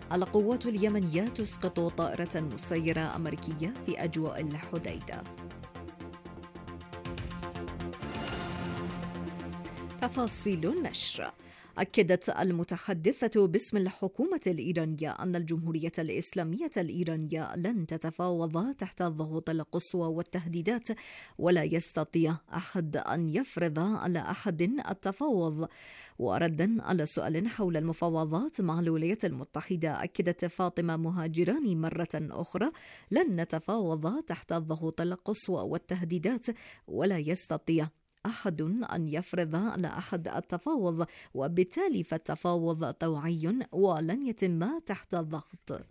القوات اليمنية تسقط طائرة مسيرة أمريكية في أجواء الحديدة. تفاصيل النشر. أكدت المتحدثة باسم الحكومة الإيرانية أن الجمهورية الإسلامية الإيرانية لن تتفاوض تحت الضغوط القصوى والتهديدات، ولا يستطيع أحد أن يفرض على أحد التفاوض. وردا على سؤال حول المفاوضات مع الولايات المتحدة، أكدت فاطمة مهاجراني مرة أخرى: لن نتفاوض تحت الضغوط القصوى والتهديدات، ولا يستطيع أحد أن يفرض على أحد التفاوض، وبالتالي فالتفاوض طوعي ولن يتم تحت الضغط.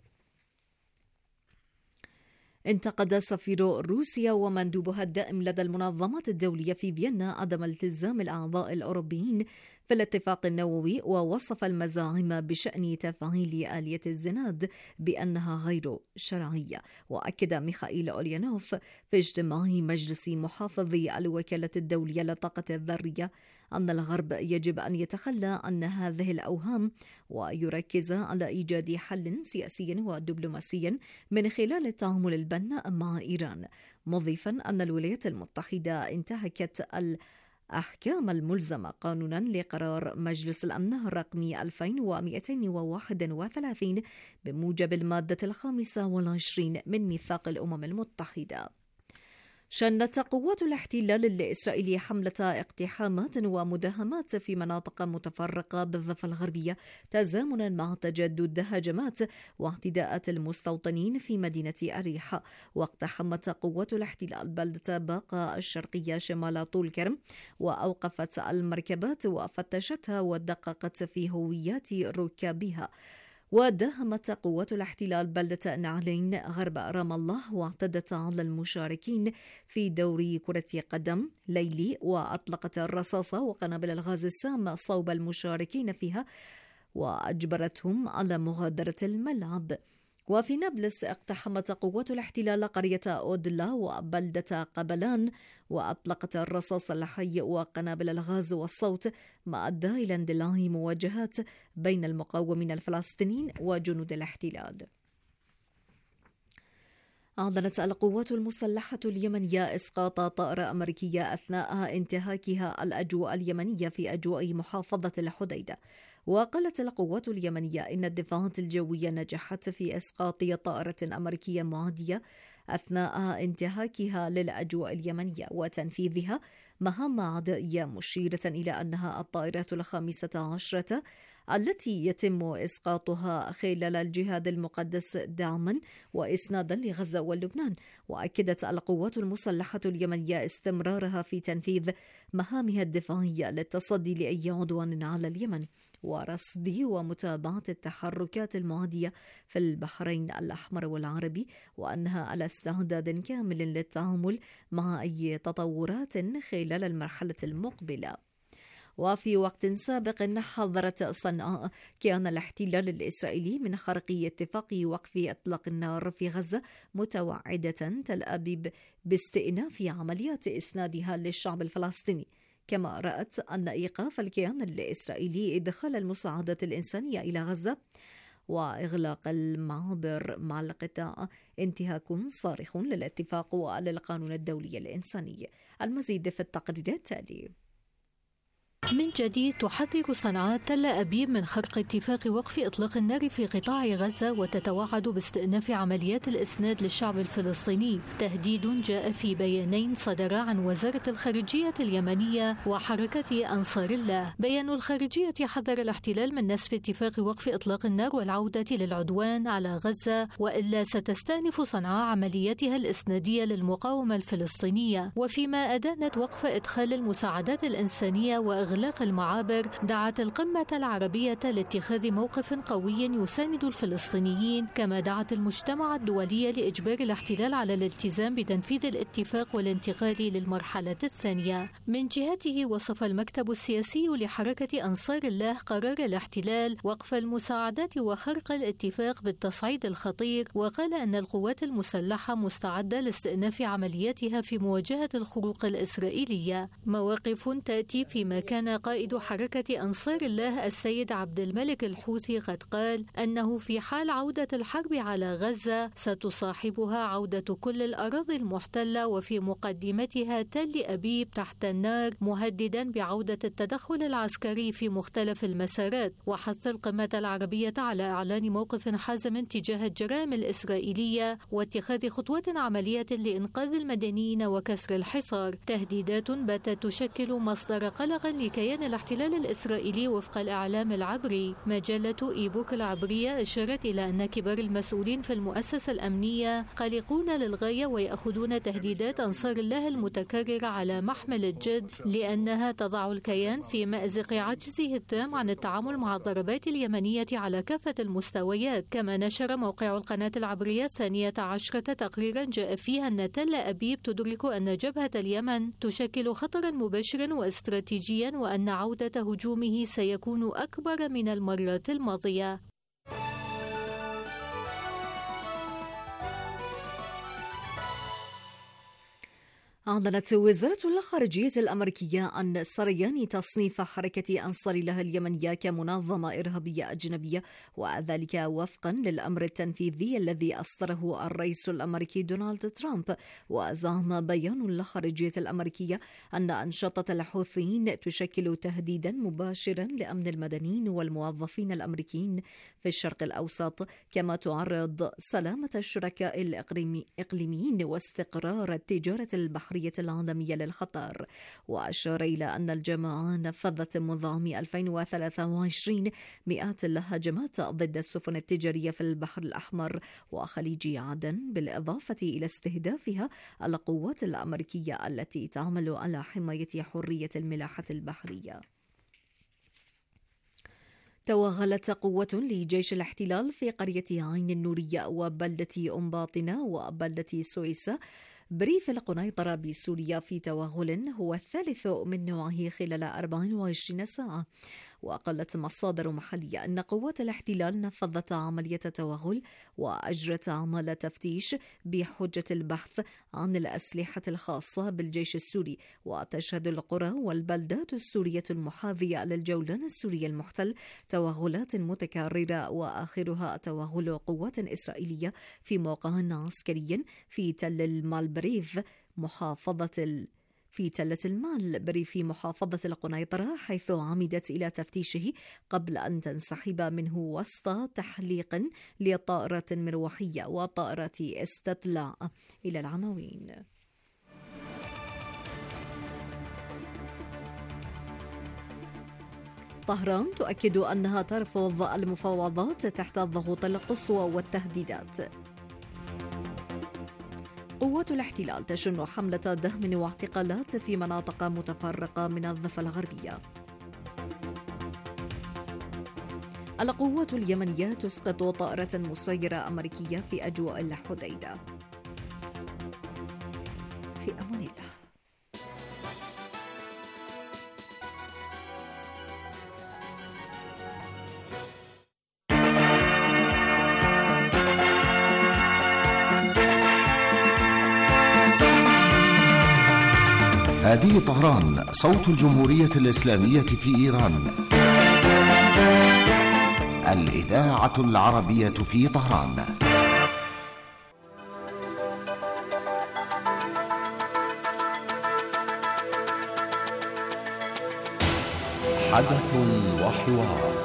انتقد سفير روسيا ومندوبها الدائم لدى المنظمات الدولية في فيينا عدم التزام الأعضاء الأوروبيين في الاتفاق النووي، ووصف المزاعم بشأن تفعيل آلية الزناد بأنها غير شرعية. وأكد ميخائيل أوليانوف في اجتماع مجلس محافظي الوكالة الدولية للطاقة الذرية أن الغرب يجب أن يتخلى عن هذه الأوهام ويركز على إيجاد حل سياسي ودبلوماسي من خلال التعامل البناء مع إيران، مضيفا أن الولايات المتحدة انتهكت الأحكام الملزمة قانونا لقرار مجلس الأمن الرقم 2231 بموجب المادة 25 من ميثاق الأمم المتحدة. شنت قوات الاحتلال الإسرائيلي حملة اقتحامات ومداهمات في مناطق متفرقة بالضفة الغربية تزامنا مع تجدد هجمات واعتداءات المستوطنين في مدينة أريحة. واقتحمت قوات الاحتلال بلدة باقة الشرقية شمال طول كرم، وأوقفت المركبات وفتشتها ودققت في هويات ركابها. وداهمت قوات الاحتلال بلدة نعلين غرب رام الله، واعتدت على المشاركين في دوري كرة قدم ليلي، وأطلقت الرصاص وقنابل الغاز السام صوب المشاركين فيها وأجبرتهم على مغادرة الملعب. وفي نابلس اقتحمت قوات الاحتلال قرية أودلا وبلدة قبلان، وأطلقت الرصاص الحي وقنابل الغاز والصوت، ما أدى إلى اندلاع مواجهات بين المقاومين الفلسطينيين وجنود الاحتلال. أعلنت القوات المسلحة اليمنية إسقاط طائرة أمريكية أثناء انتهاكها الأجواء اليمنية في أجواء محافظة الحديدة. وقالت القوات اليمنية إن الدفاعات الجوية نجحت في إسقاط طائرة أمريكية معادية أثناء انتهاكها للأجواء اليمنية وتنفيذها مهام عدائية، مشيرة إلى أنها الطائرة 15 التي يتم إسقاطها خلال الجهاد المقدس دعما وإسنادا لغزة ولبنان. وأكدت القوات المسلحة اليمنية استمرارها في تنفيذ مهامها الدفاعية للتصدي لأي عدوان على اليمن ورصد ومتابعة التحركات المعادية في البحرين الأحمر والعربي، وأنها على استعداد كامل للتعامل مع أي تطورات خلال المرحلة المقبلة. وفي وقت سابق حذرت صنعاء كيان الاحتلال الإسرائيلي من خرق اتفاق وقف إطلاق النار في غزة، متوعدة تل أبيب باستئناف عمليات إسنادها للشعب الفلسطيني. كما رأت أن إيقاف الكيان الإسرائيلي إدخال المساعدات الإنسانية إلى غزة وإغلاق المعابر مع القطاع انتهاك صارخ للاتفاق وللقانون الدولي الإنساني. المزيد في التقرير التالي. من جديد تحذر صنعاء تل أبيب من خرق اتفاق وقف إطلاق النار في قطاع غزة، وتتوعد باستئناف عمليات الإسناد للشعب الفلسطيني. تهديد جاء في بيانين صدرا عن وزارة الخارجية اليمنية وحركة أنصار الله. بيان الخارجية حذر الاحتلال من نسف اتفاق وقف إطلاق النار والعودة للعدوان على غزة، وإلا ستستأنف صنعاء عملياتها الإسنادية للمقاومة الفلسطينية. وفيما أدانت وقف إدخال المساعدات الإنسانية وإغلاق المعابر، دعت القمة العربية لاتخاذ موقف قوي يساند الفلسطينيين، كما دعت المجتمع الدولي لإجبار الاحتلال على الالتزام بتنفيذ الاتفاق والانتقال للمرحلة الثانية. من جهته وصف المكتب السياسي لحركة أنصار الله قرار الاحتلال وقف المساعدات وخرق الاتفاق بالتصعيد الخطير، وقال أن القوات المسلحة مستعدة لاستئناف عملياتها في مواجهة الخروق الإسرائيلية. مواقف تأتي فيما كان قائد حركة أنصار الله السيد عبد الملك الحوثي قد قال أنه في حال عودة الحرب على غزة ستصاحبها عودة كل الأراضي المحتلة، وفي مقدمتها تل أبيب تحت النار، مهددا بعودة التدخل العسكري في مختلف المسارات. وحث القمة العربية على إعلان موقف حازم تجاه الجرائم الإسرائيلية واتخاذ خطوات عملية لإنقاذ المدنيين وكسر الحصار، تهديدات باتت تشكل مصدر قلق لكيان الاحتلال الإسرائيلي وفق الإعلام العبري. مجلة إيبوك العبرية أشارت إلى أن كبار المسؤولين في المؤسسة الأمنية قلقون للغاية ويأخذون تهديدات أنصار الله المتكررة على محمل الجد، لأنها تضع الكيان في مأزق عجزه التام عن التعامل مع الضربات اليمنية على كافة المستويات. كما نشر موقع القناة العبرية 12 تقريرا جاء فيها أن تل أبيب تدرك أن جبهة اليمن تشكل خطرا مباشرا واستراتيجيا، وأن عودة هجومه سيكون أكبر من المرات الماضية. أعلنت وزارة الخارجية الأمريكية عن سريان تصنيف حركة أنصار الله اليمنية كمنظمة إرهابية أجنبية، وذلك وفقا للأمر التنفيذي الذي أصدره الرئيس الأمريكي دونالد ترامب. وزعم بيان الخارجية الأمريكية أن أنشطة الحوثيين تشكل تهديدا مباشرا لأمن المدنيين والموظفين الأمريكيين في الشرق الأوسط، كما تعرض سلامة الشركاء الإقليميين واستقرار التجارة البحرية العالمية للخطر. وأشار إلى أن الجماعة نفذت منذ عام 2023 مئات الهجمات ضد السفن التجارية في البحر الأحمر وخليج عدن، بالإضافة إلى استهدافها القوات الأمريكية التي تعمل على حماية حرية الملاحة البحرية. توغلت قوة لجيش الاحتلال في قرية عين النورية وبلدة أنباطنة وبلدة سويسة بريف القنيطرة بسوريا في توغل هو الثالث من نوعه خلال 24 ساعة. وقالت مصادر محلية أن قوات الاحتلال نفذت عملية توغل وأجرت أعمال تفتيش بحجة البحث عن الأسلحة الخاصة بالجيش السوري. وتشهد القرى والبلدات السورية المحاذية للجولان السوري المحتل توغلات متكررة، وآخرها توغل قوات إسرائيلية في موقع عسكري في تل المالبريف في تلة المال في محافظة القنيطرة، حيث عمدت إلى تفتيشه قبل أن تنسحب منه وسط تحليق لطائرة مروحية وطائرة استطلاع. إلى العناوين. طهران تؤكد أنها ترفض المفاوضات تحت الضغوط القصوى والتهديدات. قوات الاحتلال تشن حملة دهم واعتقالات في مناطق متفرقة من الضفة الغربية. القوات اليمنية تسقط طائرة مسيرة أمريكية في أجواء الحديدة. في أمان الله. هذه طهران، صوت الجمهورية الإسلامية في إيران. الإذاعة العربية في طهران. حدث وحوار.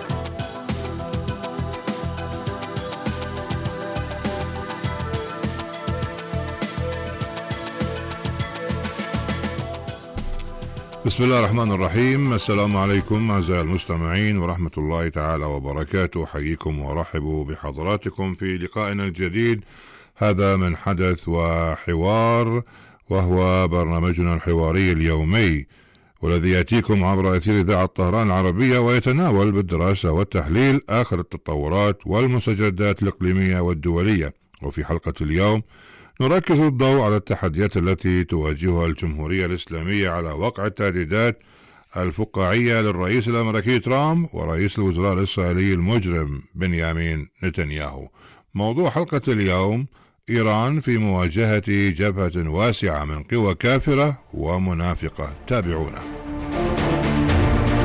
بسم الله الرحمن الرحيم. السلام عليكم أعزائي المستمعين ورحمة الله تعالى وبركاته. حييكم ورحبوا بحضراتكم في لقائنا الجديد، هذا من حدث وحوار، وهو برنامجنا الحواري اليومي والذي يأتيكم عبر أثير إذاعة طهران العربية، ويتناول بالدراسة والتحليل آخر التطورات والمستجدات الإقليمية والدولية. وفي حلقة اليوم نركز الضوء على التحديات التي تواجهها الجمهورية الإسلامية على وقع التهديدات الفقاعية للرئيس الأمريكي ترامب ورئيس الوزراء الإسرائيلي المجرم بنيامين نتنياهو. موضوع حلقة اليوم: إيران في مواجهة جبهة واسعة من قوى كافرة ومنافقة. تابعونا.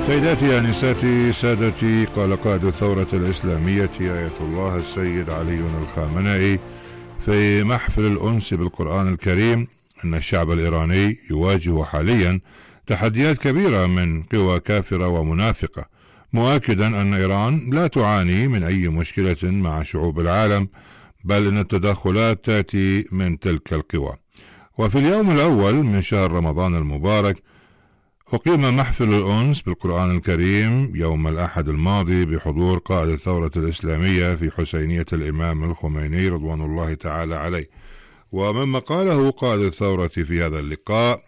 سيداتي أنساتي سادتي، قال قائد الثورة الإسلامية آية الله السيد علي الخامنئي في محفل الأنس بالقرآن الكريم أن الشعب الإيراني يواجه حاليا تحديات كبيرة من قوى كافرة ومنافقة، مؤكدا أن إيران لا تعاني من أي مشكلة مع شعوب العالم، بل أن التدخلات تأتي من تلك القوى. وفي اليوم الأول من شهر رمضان المبارك أقيم محفل الأنس بالقرآن الكريم يوم الأحد الماضي بحضور قائد الثورة الإسلامية في حسينية الإمام الخميني رضوان الله تعالى عليه. ومما قاله قائد الثورة في هذا اللقاء: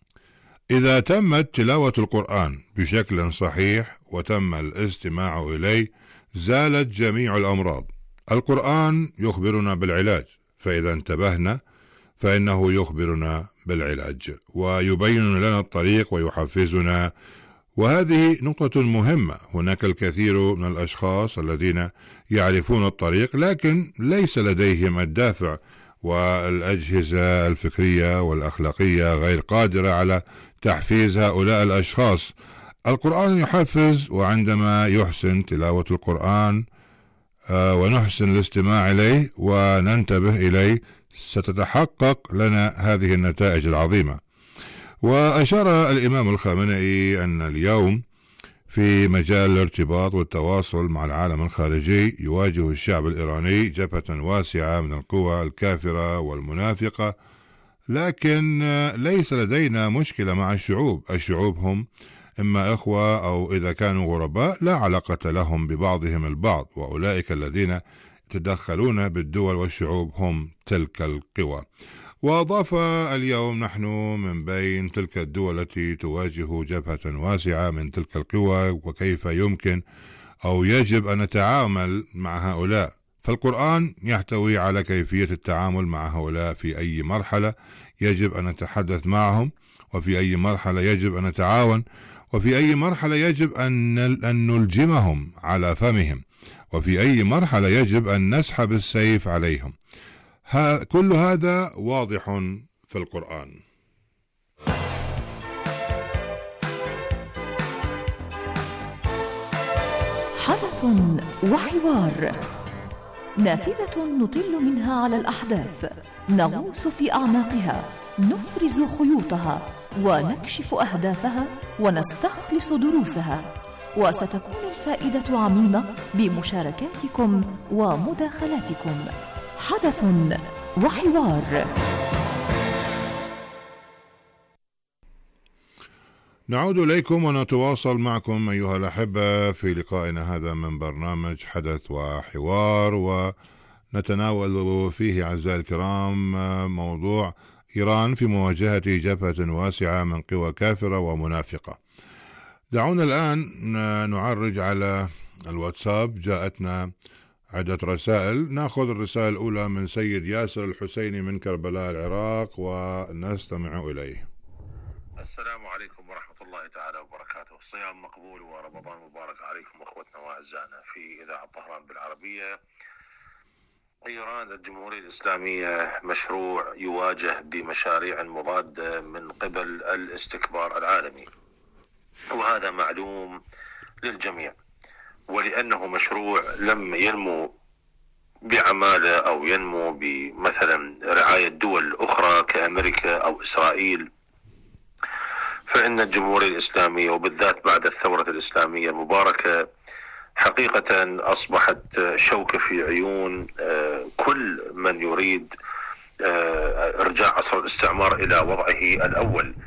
إذا تمت تلاوة القرآن بشكل صحيح وتم الاستماع إليه زالت جميع الأمراض. القرآن يخبرنا بالعلاج، فإذا انتبهنا فإنه يخبرنا بالعلاج ويبين لنا الطريق ويحفزنا. وهذه نقطة مهمة. هناك الكثير من الأشخاص الذين يعرفون الطريق لكن ليس لديهم الدافع، والأجهزة الفكرية والأخلاقية غير قادرة على تحفيز هؤلاء الأشخاص. القرآن يحفز، وعندما يحسن تلاوة القرآن ونحسن الاستماع إليه وننتبه إليه ستتحقق لنا هذه النتائج العظيمة. وأشار الإمام الخامنئي أن اليوم في مجال الارتباط والتواصل مع العالم الخارجي يواجه الشعب الإيراني جبهة واسعة من القوى الكافرة والمنافقة، لكن ليس لدينا مشكلة مع الشعوب هم إما إخوة أو إذا كانوا غرباء لا علاقة لهم ببعضهم البعض، وأولئك الذين يتدخلون بالدول والشعوب هم تلك القوى. وأضاف: اليوم نحن من بين تلك الدول التي تواجه جبهة واسعة من تلك القوى، وكيف يمكن أو يجب أن نتعامل مع هؤلاء. فالقرآن يحتوي على كيفية التعامل مع هؤلاء في أي مرحلة يجب أن نتحدث معهم، وفي أي مرحلة يجب أن نتعاون، وفي أي مرحلة يجب أن نلجمهم على فمهم، وفي أي مرحلة يجب أن نسحب السيف عليهم. كل هذا واضح في القرآن. حدث وحوار، نافذة نطل منها على الأحداث، نغوص في أعماقها، نفرز خيوطها ونكشف أهدافها ونستخلص دروسها، وستكون الفائدة عميمة بمشاركاتكم ومداخلاتكم. حدث وحوار. نعود إليكم ونتواصل معكم أيها الأحبة في لقائنا هذا من برنامج حدث وحوار، ونتناول فيه أعزائي الكرام موضوع إيران في مواجهة جبهة واسعة من قوى كافرة ومنافقة. دعونا الآن نعرج على الواتساب، جاءتنا عدة رسائل. نأخذ الرسالة الأولى من سيد ياسر الحسيني من كربلاء العراق ونستمع إليه. السلام عليكم ورحمة الله تعالى وبركاته. صيام مقبول ورمضان مبارك عليكم أخوتنا وأعزائنا في إذاعة طهران بالعربية. إيران الجمهورية الإسلامية مشروع يواجه بمشاريع مضادة من قبل الاستكبار العالمي، وهذا معلوم للجميع، ولأنه مشروع لم ينمو بعمالة أو ينمو بمثلا رعاية دول أخرى كأمريكا أو إسرائيل، فإن الجمهورية الإسلامية وبالذات بعد الثورة الإسلامية المباركة حقيقة أصبحت شوكة في عيون كل من يريد إرجاع عصر الاستعمار إلى وضعه الأول.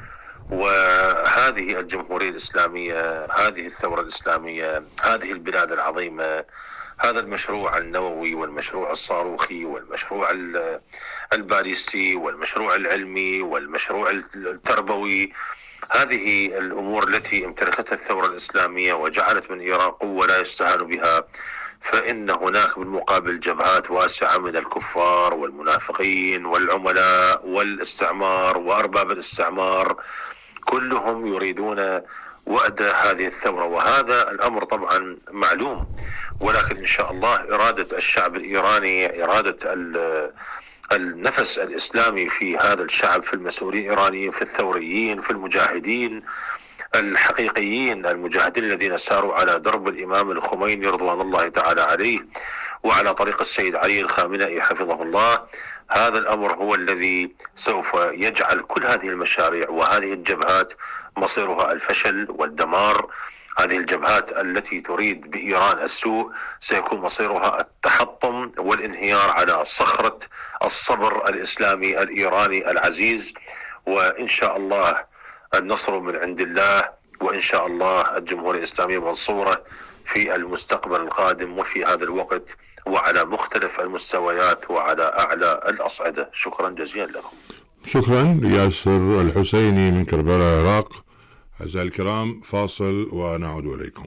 وهذه الجمهورية الإسلامية، هذه الثورة الإسلامية، هذه البلاد العظيمة، هذا المشروع النووي والمشروع الصاروخي والمشروع الباليستي والمشروع العلمي والمشروع التربوي، هذه الأمور التي امتلكتها الثورة الإسلامية وجعلت من إيران قوة لا يستهان بها، فإن هناك بالمقابل جبهات واسعة من الكفار والمنافقين والعملاء والاستعمار وأرباب الاستعمار، كلهم يريدون وأد هذه الثورة، وهذا الأمر طبعا معلوم. ولكن إن شاء الله إرادة الشعب الإيراني، إرادة النفس الإسلامي في هذا الشعب، في المسؤولين الإيرانيين، في الثوريين، في المجاهدين، الحقيقيين المجاهدين الذين ساروا على درب الإمام الخميني رضوان الله تعالى عليه وعلى طريق السيد علي الخامنئي حفظه الله. هذا الأمر هو الذي سوف يجعل كل هذه المشاريع وهذه الجبهات مصيرها الفشل والدمار. هذه الجبهات التي تريد بإيران السوء سيكون مصيرها التحطم والانهيار على صخرة الصبر الإسلامي الإيراني العزيز. وإن شاء الله النصر من عند الله، وإن شاء الله الجمهورية الإسلامية منصورة في المستقبل القادم وفي هذا الوقت وعلى مختلف المستويات وعلى أعلى الأصعدة. شكرا جزيلا لكم. شكرا لياسر الحسيني من كربلاء العراق. أعزائي الكرام، فاصل ونعود إليكم.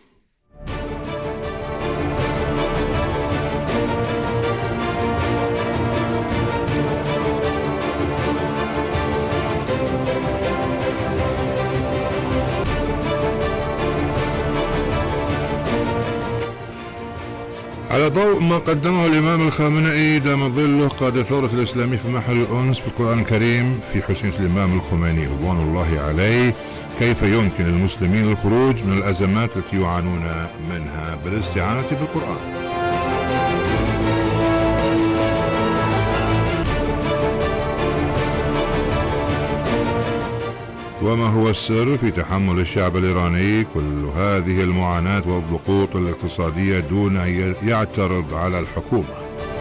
على ضوء ما قدمه الإمام الخامنئي دام ظله قاد الثورة الإسلامية في محل الأنس بالقرآن الكريم في حسينية الإمام الخميني رضوان الله عليه، كيف يمكن للمسلمين الخروج من الأزمات التي يعانون منها بالاستعانة بالقرآن؟ وما هو السر في تحمل الشعب الإيراني كل هذه المعاناة والضغوط الاقتصادية دون أن يعترض على الحكومة؟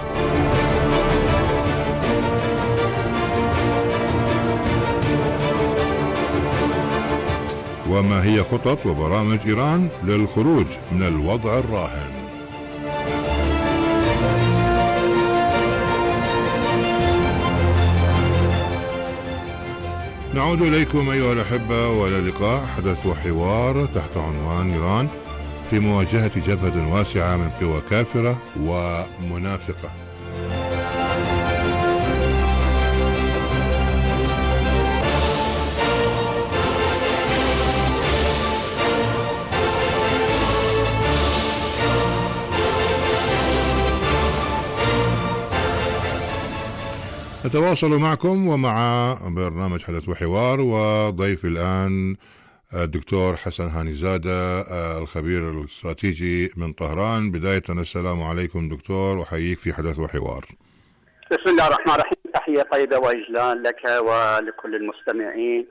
وما هي خطط وبرامج إيران للخروج من الوضع الراهن؟ نعود إليكم أيها الأحبة وللقاء حدث وحوار تحت عنوان إيران في مواجهة جبهة واسعة من قوى كافرة ومنافقة. نتواصل معكم ومع برنامج حدث وحوار، وضيف الآن الدكتور حسن هانيزادة الخبير الاستراتيجي من طهران. بداية السلام عليكم دكتور، وحييك في حدث وحوار. بسم الله الرحمن الرحيم، تحية طيبة وإجلال لك ولكل المستمعين،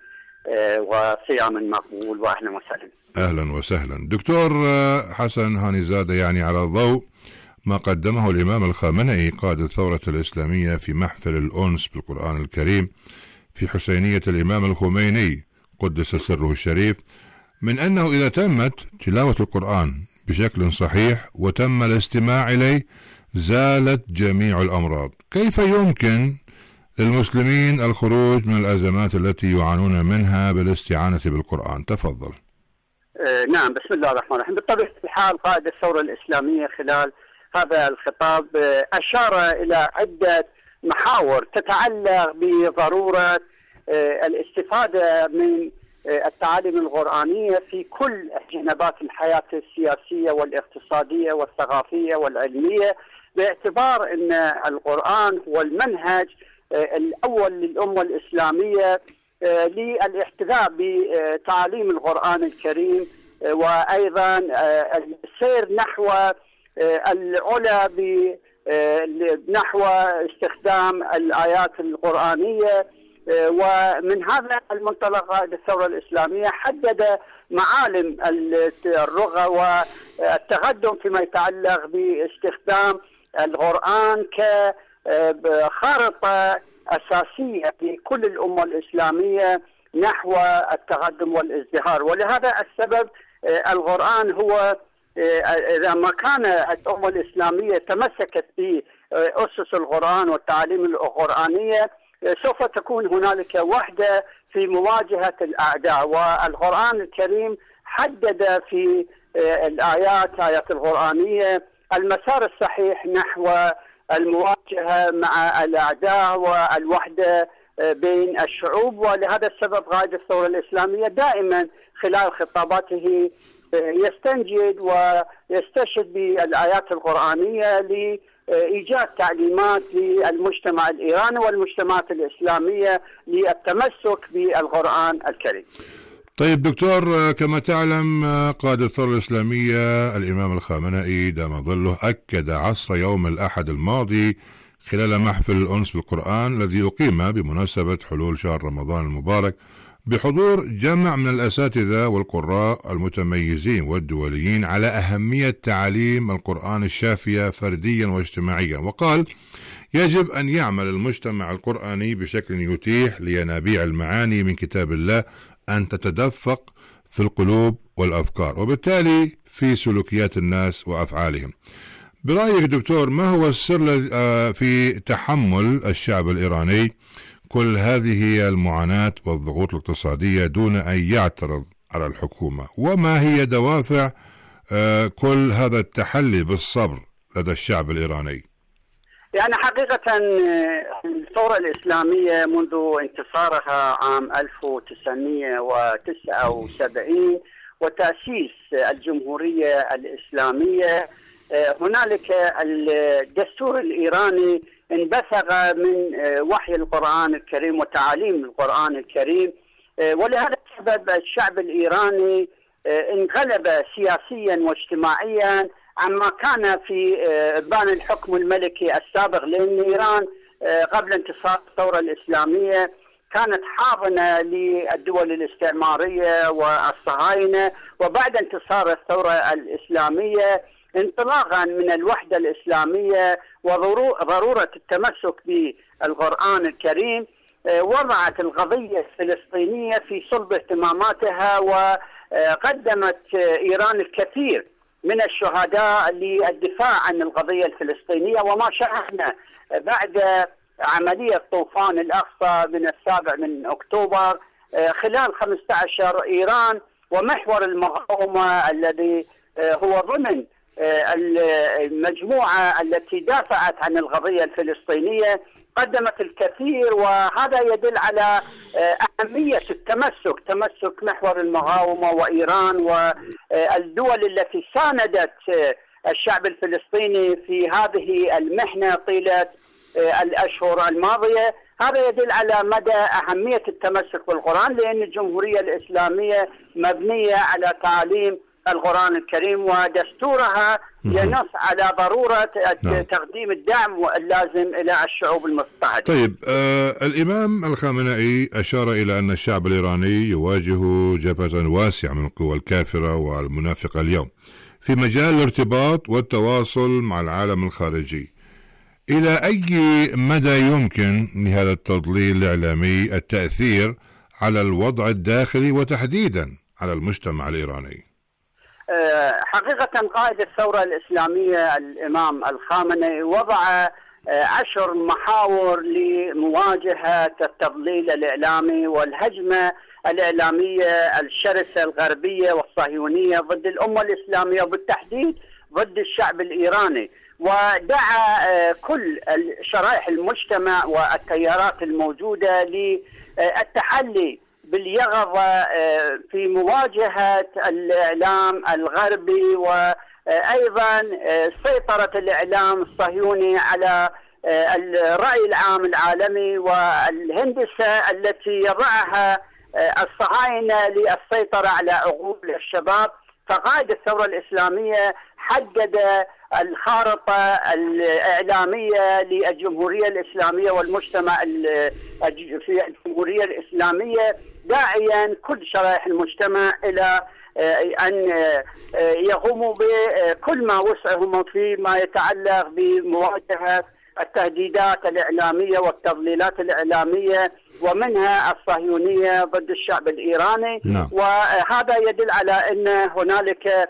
وصيام مقبول، وأهلا وسهلا. أهلا وسهلا دكتور حسن هانيزادة. يعني على ضوء ما قدمه الإمام الخامنئي قائد الثورة الإسلامية في محفل الأنس بالقرآن الكريم في حسينية الإمام الخميني قدس سره الشريف، من أنه إذا تمت تلاوة القرآن بشكل صحيح وتم الاستماع إليه زالت جميع الأمراض، كيف يمكن للمسلمين الخروج من الأزمات التي يعانون منها بالاستعانة بالقرآن؟ تفضل. نعم، بسم الله الرحمن الرحيم. بطبيعة الحال قائد الثورة الإسلامية خلال هذا الخطاب أشار إلى عدة محاور تتعلق بضرورة الاستفادة من التعاليم القرآنية في كل جنبات الحياة السياسية والاقتصادية والثقافية والعلمية، باعتبار أن القرآن هو المنهج الأول للأمة الإسلامية للاحتذاء بتعاليم القرآن الكريم، وأيضا السير نحو العلا نحو استخدام الآيات القرآنية. ومن هذا المنطلق قائد الثورة الإسلامية حدد معالم الرغى والتقدم فيما يتعلق باستخدام القرآن كخارطة أساسية لكل الأمة الإسلامية نحو التقدم والازدهار. ولهذا السبب القرآن هو إذا ما كان الأمة الإسلامية تمسكت بأسس القرآن والتعاليم القرآنية سوف تكون هنالك وحدة في مواجهة الأعداء. والقرآن الكريم حدد في آيات القرآنية المسار الصحيح نحو المواجهة مع الأعداء والوحدة بين الشعوب. ولهذا السبب قائد الثورة الإسلامية دائما خلال خطاباته يستنجد ويستشهد بالآيات القرآنية لإيجاد تعليمات للمجتمع الإيراني والمجتمعات الإسلامية للتمسك بالقرآن الكريم. طيب دكتور، كما تعلم قائد الثورة الإسلامية الإمام الخامنئي دام ظله أكد عصر يوم الأحد الماضي خلال محفل الأنس بالقرآن الذي أقيم بمناسبة حلول شهر رمضان المبارك بحضور جمع من الأساتذة والقراء المتميزين والدوليين على أهمية تعاليم القرآن الشافية فرديا واجتماعيا، وقال: يجب أن يعمل المجتمع القرآني بشكل يتيح لينابيع المعاني من كتاب الله أن تتدفق في القلوب والأفكار، وبالتالي في سلوكيات الناس وأفعالهم. برأيك دكتور، ما هو السر في تحمل الشعب الإيراني كل هذه المعاناة والضغوط الاقتصادية دون أن يعترض على الحكومة؟ وما هي دوافع كل هذا التحلي بالصبر لدى الشعب الإيراني؟ يعني حقيقة الثورة الإسلامية منذ انتصارها عام 1979 وتأسيس الجمهورية الإسلامية، هنالك الدستور الإيراني انبثق من وحي القرآن الكريم وتعاليم القرآن الكريم، ولهذا السبب الشعب الإيراني انقلب سياسيا واجتماعيا عما كان في بان الحكم الملكي السابق، لأن إيران قبل انتصار الثورة الإسلامية كانت حاضنة للدول الاستعمارية والصهاينة، وبعد انتصار الثورة الإسلامية انطلاقا من الوحدة الإسلامية وضرورة التمسك بالقرآن الكريم وضعت القضية الفلسطينية في صلب اهتماماتها، وقدمت إيران الكثير من الشهداء للدفاع عن القضية الفلسطينية. وما شاهدنا بعد عملية طوفان الأقصى من 7 أكتوبر خلال 15 إيران ومحور المقاومة الذي هو ضمن المجموعة التي دافعت عن القضية الفلسطينية قدمت الكثير، وهذا يدل على أهمية تمسك محور المقاومة وإيران والدول التي ساندت الشعب الفلسطيني في هذه المحنة طيلة الأشهر الماضية. هذا يدل على مدى أهمية التمسك بالقرآن، لأن الجمهورية الإسلامية مبنية على تعاليم القرآن الكريم ودستورها ينص على ضرورة تقديم الدعم اللازم إلى الشعوب المضطهدة. طيب، الإمام الخامنئي أشار إلى أن الشعب الإيراني يواجه جبهة واسعة من القوى الكافرة والمنافقة اليوم في مجال الارتباط والتواصل مع العالم الخارجي. إلى أي مدى يمكن لهذا التضليل الإعلامي التأثير على الوضع الداخلي وتحديدا على المجتمع الإيراني؟ حقيقة قائد الثورة الإسلامية الإمام الخامنئي وضع 10 محاور لمواجهة التضليل الإعلامي والهجمة الإعلامية الشرسة الغربية والصهيونية ضد الأمة الإسلامية وبالتحديد ضد الشعب الإيراني، ودعا كل شرائح المجتمع والتيارات الموجودة للتحلي باليقظة في مواجهة الإعلام الغربي وأيضا سيطرة الإعلام الصهيوني على الرأي العام العالمي والهندسة التي يضعها الصهاينة للسيطرة على عقول الشباب. فقائد الثورة الإسلامية حدد الخارطة الإعلامية للجمهورية الإسلامية والمجتمع في الجمهورية الإسلامية، داعيا كل شرائح المجتمع إلى أن يقوموا بكل ما وسعهم فيما يتعلق بمواجهة التهديدات الإعلامية والتضليلات الإعلامية ومنها الصهيونية ضد الشعب الإيراني. وهذا يدل على أن هنالك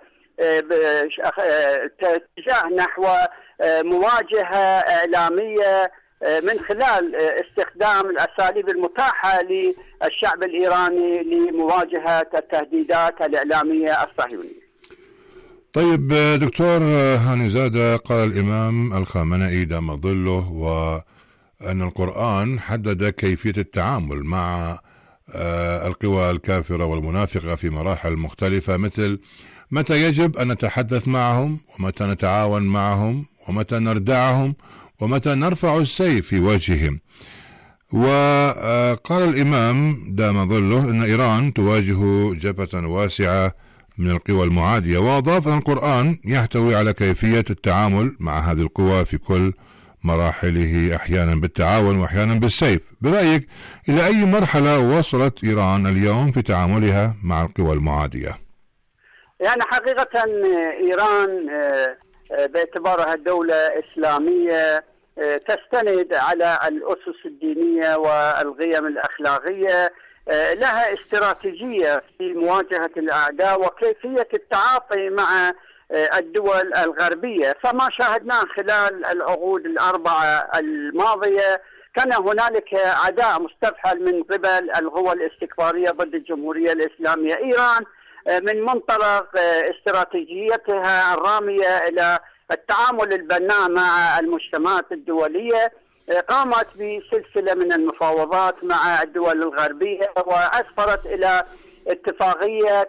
اتجاه نحو مواجهة إعلامية من خلال استخدام الأساليب المتاحة للشعب الإيراني لمواجهة التهديدات الإعلامية الصهيونية. طيب دكتور هاني زادة، قال الإمام الخامنئي دام ظله وأن القرآن حدد كيفية التعامل مع القوى الكافرة والمنافقة في مراحل مختلفة، مثل متى يجب أن نتحدث معهم ومتى نتعاون معهم ومتى نردعهم ومتى نرفع السيف في وجههم. وقال الإمام دام ظله أن إيران تواجه جبهة واسعة من القوى المعادية، وأضاف أن القرآن يحتوي على كيفية التعامل مع هذه القوى في كل مراحله، أحيانا بالتعاون وأحيانا بالسيف. برأيك إلى أي مرحلة وصلت إيران اليوم في تعاملها مع القوى المعادية؟ يعني حقيقة إيران باعتبارها دولة إسلامية تستند على الأسس الدينية والقيم الأخلاقية، لها استراتيجية في مواجهة الأعداء وكيفية التعاطي مع الدول الغربية. فما شاهدناه خلال العقود الأربعة الماضية كان هنالك عداء مستفحل من قبل القوى الاستكبارية ضد الجمهورية الإسلامية. إيران من منطلق استراتيجيتها الرامية إلى التعامل البناء مع المجتمعات الدولية قامت بسلسلة من المفاوضات مع الدول الغربية وأسفرت إلى اتفاقية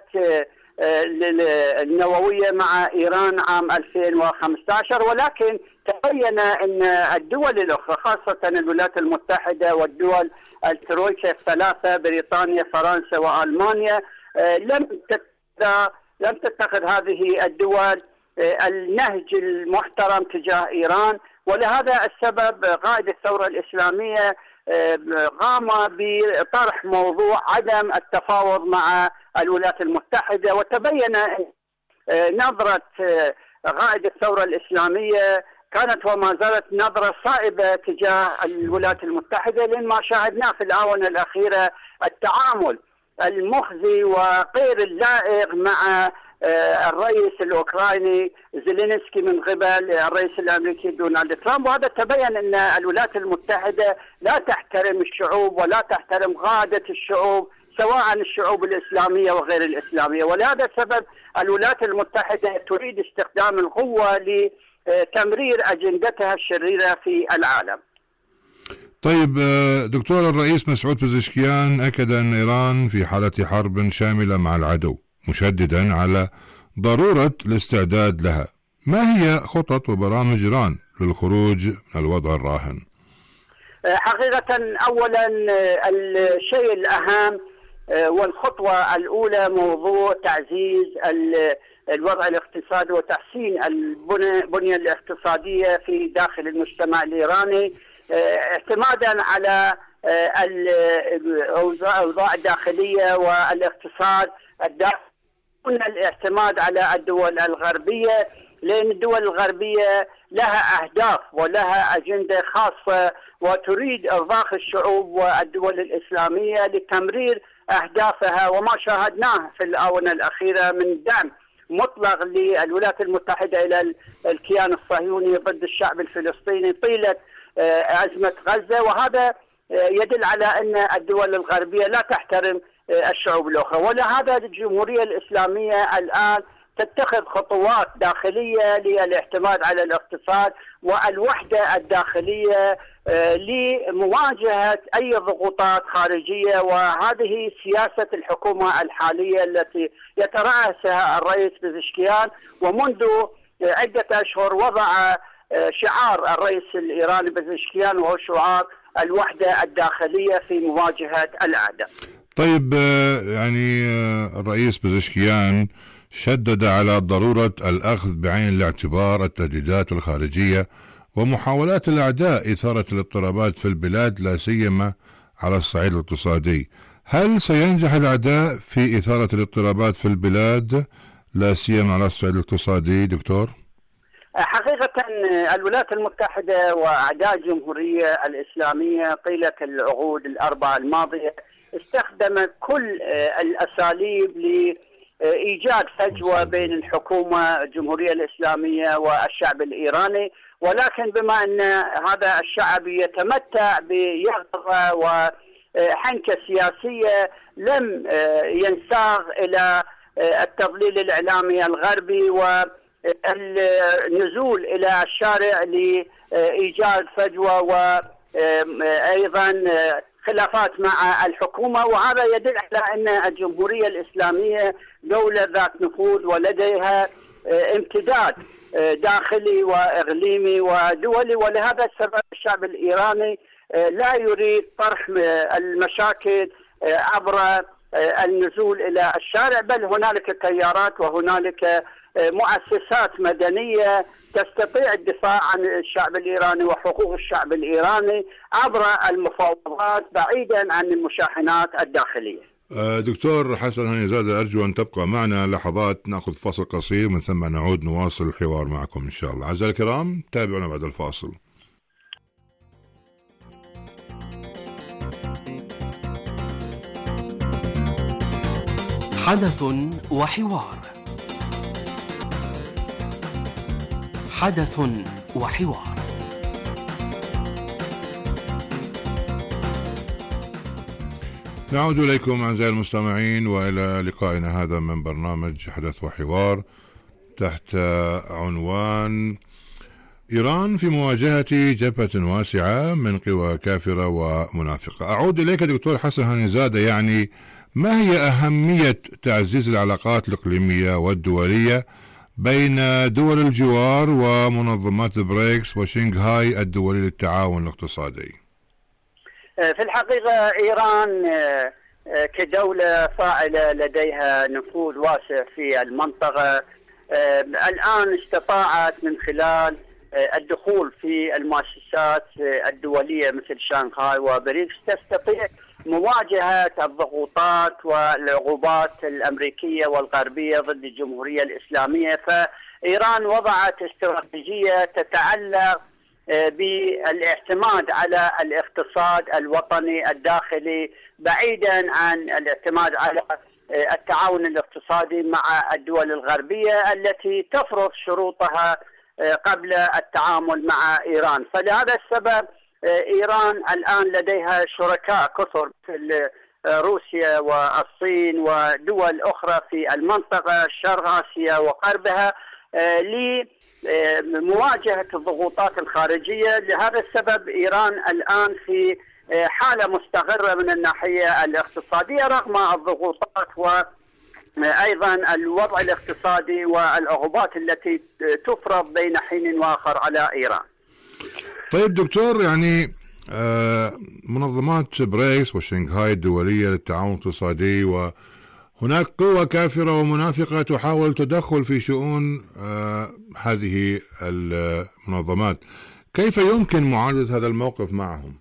النووية مع إيران عام 2015، ولكن تبين أن الدول الأخرى خاصة الولايات المتحدة والدول الترويكا الثلاثة بريطانيا فرنسا وألمانيا لم تتخذ هذه الدول النهج المحترم تجاه إيران. ولهذا السبب قائد الثورة الإسلامية قام بطرح موضوع عدم التفاوض مع الولايات المتحدة، وتبين نظرة قائد الثورة الإسلامية كانت وما زالت نظرة صائبة تجاه الولايات المتحدة، لأن ما شاهدناه في الآونة الأخيرة التعامل المخزي وغير اللائق مع الرئيس الأوكراني زيلينسكي من قبل الرئيس الأمريكي دونالد ترامب. وهذا تبين أن الولايات المتحدة لا تحترم الشعوب ولا تحترم قادة الشعوب سواء الشعوب الإسلامية وغير الإسلامية. ولهذا السبب الولايات المتحدة تريد استخدام القوة لتمرير أجندتها الشريرة في العالم. طيب دكتور، الرئيس مسعود بزشكيان أكد أن إيران في حالة حرب شاملة مع العدو، مشددا على ضرورة الاستعداد لها. ما هي خطط وبرامج إيران للخروج من الوضع الراهن؟ حقيقة أولا الشيء الأهم والخطوة الأولى موضوع تعزيز الوضع الاقتصادي وتحسين البنية الاقتصادية في داخل المجتمع الإيراني، اعتمادا على الأوضاع الداخلية والاقتصاد الداخلي دون الاعتماد على الدول الغربية، لأن الدول الغربية لها أهداف ولها أجندة خاصة وتريد إرضاء الشعوب والدول الإسلامية لتمرير أهدافها. وما شاهدناه في الآونة الأخيرة من دعم مطلق للولايات المتحدة إلى الكيان الصهيوني ضد الشعب الفلسطيني طيلة أزمة غزة، وهذا يدل على أن الدول الغربية لا تحترم الشعوب الأخرى. ولهذا الجمهورية الإسلامية الآن تتخذ خطوات داخلية للاعتماد على الاقتصاد والوحدة الداخلية لمواجهة أي ضغوطات خارجية، وهذه سياسة الحكومة الحالية التي يترأسها الرئيس بزشكيان، ومنذ عدة أشهر وضع شعار الرئيس الإيراني بزشكيان وهو شعار الوحدة الداخلية في مواجهة الأعداء. طيب يعني الرئيس بزشكيان شدد على ضرورة الأخذ بعين الاعتبار التهديدات الخارجية ومحاولات الأعداء إثارة الاضطرابات في البلاد، لا سيما على الصعيد الاقتصادي. هل سينجح الأعداء في إثارة الاضطرابات في البلاد لا سيما على الصعيد الاقتصادي دكتور؟ حقيقة الولايات المتحدة وأعداء الجمهورية الإسلامية طيلة العقود الأربعة الماضية استخدمت كل الأساليب لإيجاد فجوة بين الحكومة الجمهورية الإسلامية والشعب الإيراني، ولكن بما أن هذا الشعب يتمتع بيقظة وحنكة سياسية لم ينساق إلى التضليل الإعلامي الغربي والنزول إلى الشارع لإيجاد فجوة وأيضا خلافات مع الحكومة. وهذا يدل على أن الجمهورية الإسلامية دولة ذات نفوذ ولديها امتداد داخلي وإقليمي ودولي، ولهذا السبب الشعب الإيراني لا يريد طرح المشاكل عبر النزول إلى الشارع، بل هنالك تيارات وهنالك مؤسسات مدنية تستطيع الدفاع عن الشعب الإيراني وحقوق الشعب الإيراني عبر المفاوضات بعيدا عن المشاحنات الداخلية. دكتور حسن هانيزادة، أرجو أن تبقى معنا لحظات، نأخذ فاصل قصير، من ثم نعود نواصل الحوار معكم إن شاء الله. أعزائي الكرام، تابعونا بعد الفاصل. حدث وحوار. حدث وحوار. نعود إليكم أعزائي المستمعين وإلى لقائنا هذا من برنامج حدث وحوار تحت عنوان إيران في مواجهة جبهة واسعة من قوى كافرة ومنافقة. أعود إليك دكتور حسن هانيزادة، يعني ما هي أهمية تعزيز العلاقات الإقليمية والدولية بين دول الجوار ومنظمات بريكس وشنغهاي الدولي للتعاون الاقتصادي؟ في الحقيقة إيران كدولة فاعلة لديها نفوذ واسع في المنطقة، الآن استطاعت من خلال الدخول في المؤسسات الدولية مثل شنغهاي وبريكس تستطيع مواجهة الضغوطات والعقوبات الأمريكية والغربية ضد الجمهورية الإسلامية. فإيران وضعت استراتيجية تتعلق بالاعتماد على الاقتصاد الوطني الداخلي بعيدا عن الاعتماد على التعاون الاقتصادي مع الدول الغربية التي تفرض شروطها قبل التعامل مع إيران. فلهذا السبب إيران الآن لديها شركاء كثر مثل روسيا والصين ودول أخرى في المنطقة شرق آسيا وغربها لمواجهة الضغوطات الخارجية. لهذا السبب إيران الآن في حالة مستقرة من الناحية الاقتصادية رغم الضغوطات وأيضا الوضع الاقتصادي والعقوبات التي تفرض بين حين وآخر على إيران. طيب دكتور، يعني منظمات بريكس وشنغهاي الدولية للتعاون الاقتصادي وهناك قوى كافرة ومنافقة تحاول التدخل في شؤون هذه المنظمات، كيف يمكن معالجة هذا الموقف معهم؟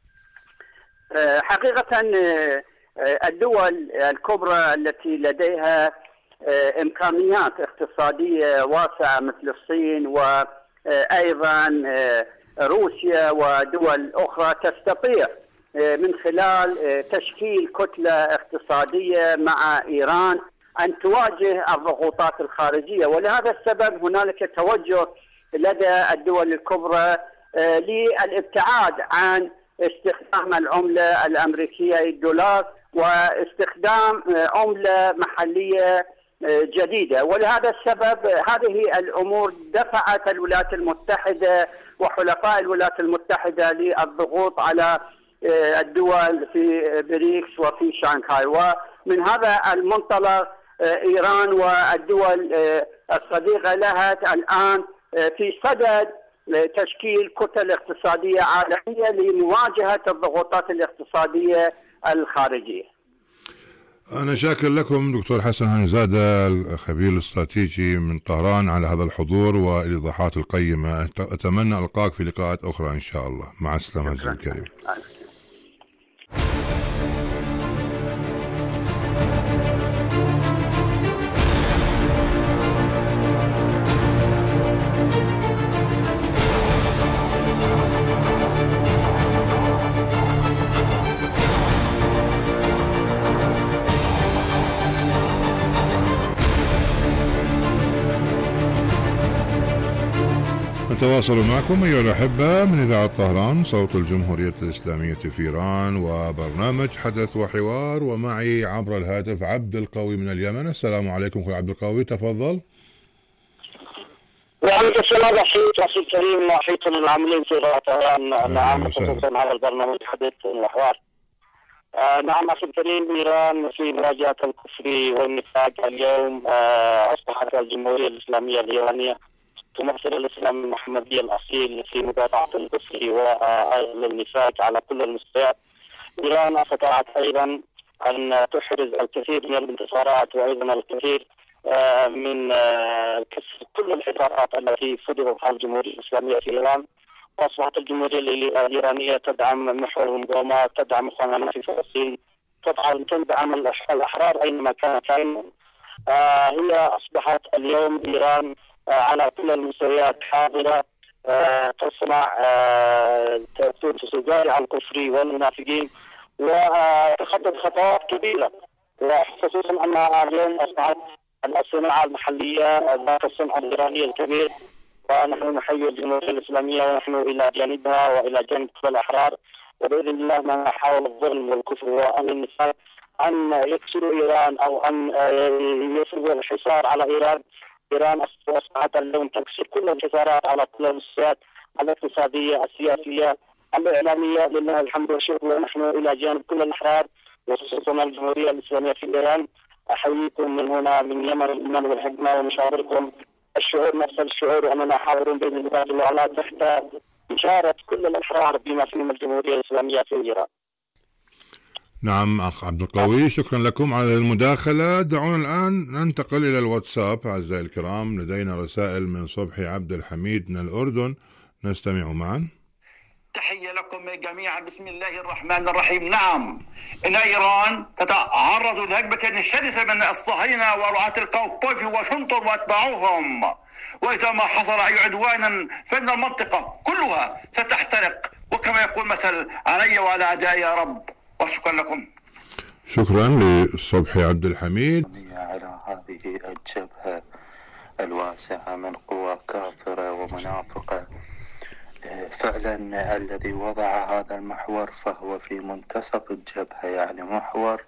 حقيقة الدول الكبرى التي لديها إمكانيات اقتصادية واسعة مثل الصين وأيضا روسيا ودول أخرى تستطيع من خلال تشكيل كتلة اقتصادية مع إيران أن تواجه الضغوطات الخارجية. ولهذا السبب هنالك توجه لدى الدول الكبرى للابتعاد عن استخدام العملة الأمريكية الدولار واستخدام عملة محلية جديدة. ولهذا السبب هذه الأمور دفعت الولايات المتحدة وحلفاء الولايات المتحدة للضغوط على الدول في بريكس وفي شانغهاي. ومن هذا المنطلق إيران والدول الصديقة لها الآن في صدد تشكيل كتل اقتصادية عالمية لمواجهة الضغوطات الاقتصادية الخارجية. أنا شاكر لكم دكتور حسن هانيزادة الخبير الاستراتيجي من طهران على هذا الحضور والإيضاحات القيمة. أتمنى ألقاك في لقاءات أخرى إن شاء الله. مع السلامة عزيزي الكريم. نتواصل معكم أيها الأحبة من إذاعة طهران صوت الجمهورية الإسلامية في إيران وبرنامج حدث وحوار، ومعي عبر الهاتف عبد القوي من اليمن. السلام عليكم أخوي عبد القوي، تفضل. وعليكم السلام أخي الكريم وأحييكم العاملين في إذاعة طهران. نعم، خصوصا على البرنامج حدث وحوار. نعم أخي الكريم، إيران في مواجهة الكفر والنفاق اليوم أصبحت الجمهورية الإسلامية الإيرانية تمثل الإسلام المحمدي الأصيل في مدافعة الكفر والنفاق على كل المستويات. إيران استطاعت أيضا أن تحرز الكثير من الانتصارات وأيضا الكثير من كسر كل الحصارات التي فرضتها الجمهورية الإسلامية في إيران، وأصبحت الجمهورية الإيرانية تدعم محور المقاومات، تدعم إخواننا في فلسطين، تدعم الأحرار أينما كان كائنا. هي أصبحت اليوم إيران على كل المستويات حاضرة، تصنع تجاري على الكفر والمنافقين، وتخطط خطوات كبيرة، وخصوصا أنها اليوم أصبحت الصناعة المحلية ذات الصنع الإيراني الكبير. ونحن نحيي الجمهورية الإسلامية ونحن إلى جانبها وإلى جانب كل الأحرار، وبإذن الله ما حاول الظلم والكفر والنفاق أن يكسروا إيران أو أن يفرضوا الحصار على إيران. إيران أصبحت اليوم تكسر كل الحصارات على كل المستويات، الاقتصادية، السياسية، الإعلامية، لله الحمد والشكر. ونحن إلى جانب كل الأحرار وخصوصا الجمهورية الإسلامية في إيران. أحييكم من هنا من يمن الإيمان والحكمة ومشاوركم الشعور نفس الشعور، وأننا حاضرون بإذن الله جل وعلا تحت إشارة كل الأحرار بما فيهم الجمهورية الإسلامية في إيران. نعم أخ عبد القوي، شكرا لكم على المداخلة. دعونا الآن ننتقل إلى الواتساب. أعزائي الكرام، لدينا رسائل من صبحي عبد الحميد من الأردن، نستمع معا. تحية لكم جميعا، بسم الله الرحمن الرحيم. نعم، إن إيران تتعرض لهجمة شرسة من الصهاينة ورعاة الكاوبوي في واشنطن واتباعوهم، وإذا ما حصل أي عدوان فإن المنطقة كلها ستحترق، وكما يقول مثل علي وعلى أعدائي يا رب. وشكرا لكم. شكرا لصبحي عبد الحميد. على هذه الجبهة الواسعة من قوى كافرة ومنافقة، فعلا الذي وضع هذا المحور فهو في منتصف الجبهة، يعني محور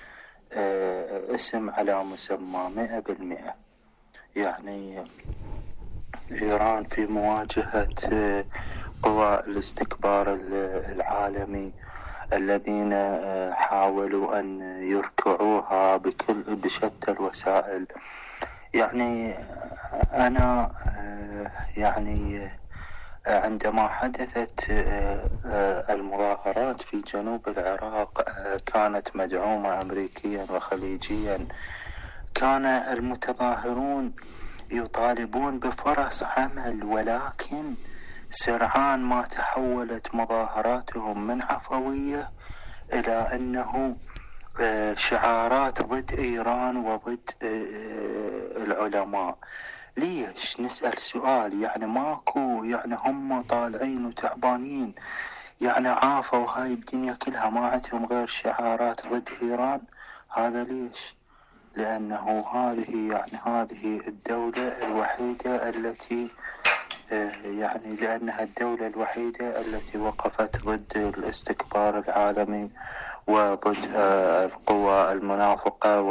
اسم على مسمى 100%. يعني إيران في مواجهة قوى الاستكبار العالمي الذين حاولوا أن يركعوها بشتى الوسائل. يعني أنا يعني عندما حدثت المظاهرات في جنوب العراق كانت مدعومة أمريكيا وخليجيا. كان المتظاهرون يطالبون بفرص عمل، ولكن سرعان ما تحولت مظاهراتهم من عفوية إلى أنه شعارات ضد إيران وضد العلماء. ليش؟ نسأل سؤال. يعني ماكو، يعني هم طالعين وتعبانين، يعني عافوا هاي الدنيا كلها ما عندهم غير شعارات ضد إيران. هذا ليش؟ لأنه هذه الدولة الوحيدة التي لأنها الدولة الوحيدة التي وقفت ضد الاستكبار العالمي وضد القوى المنافقة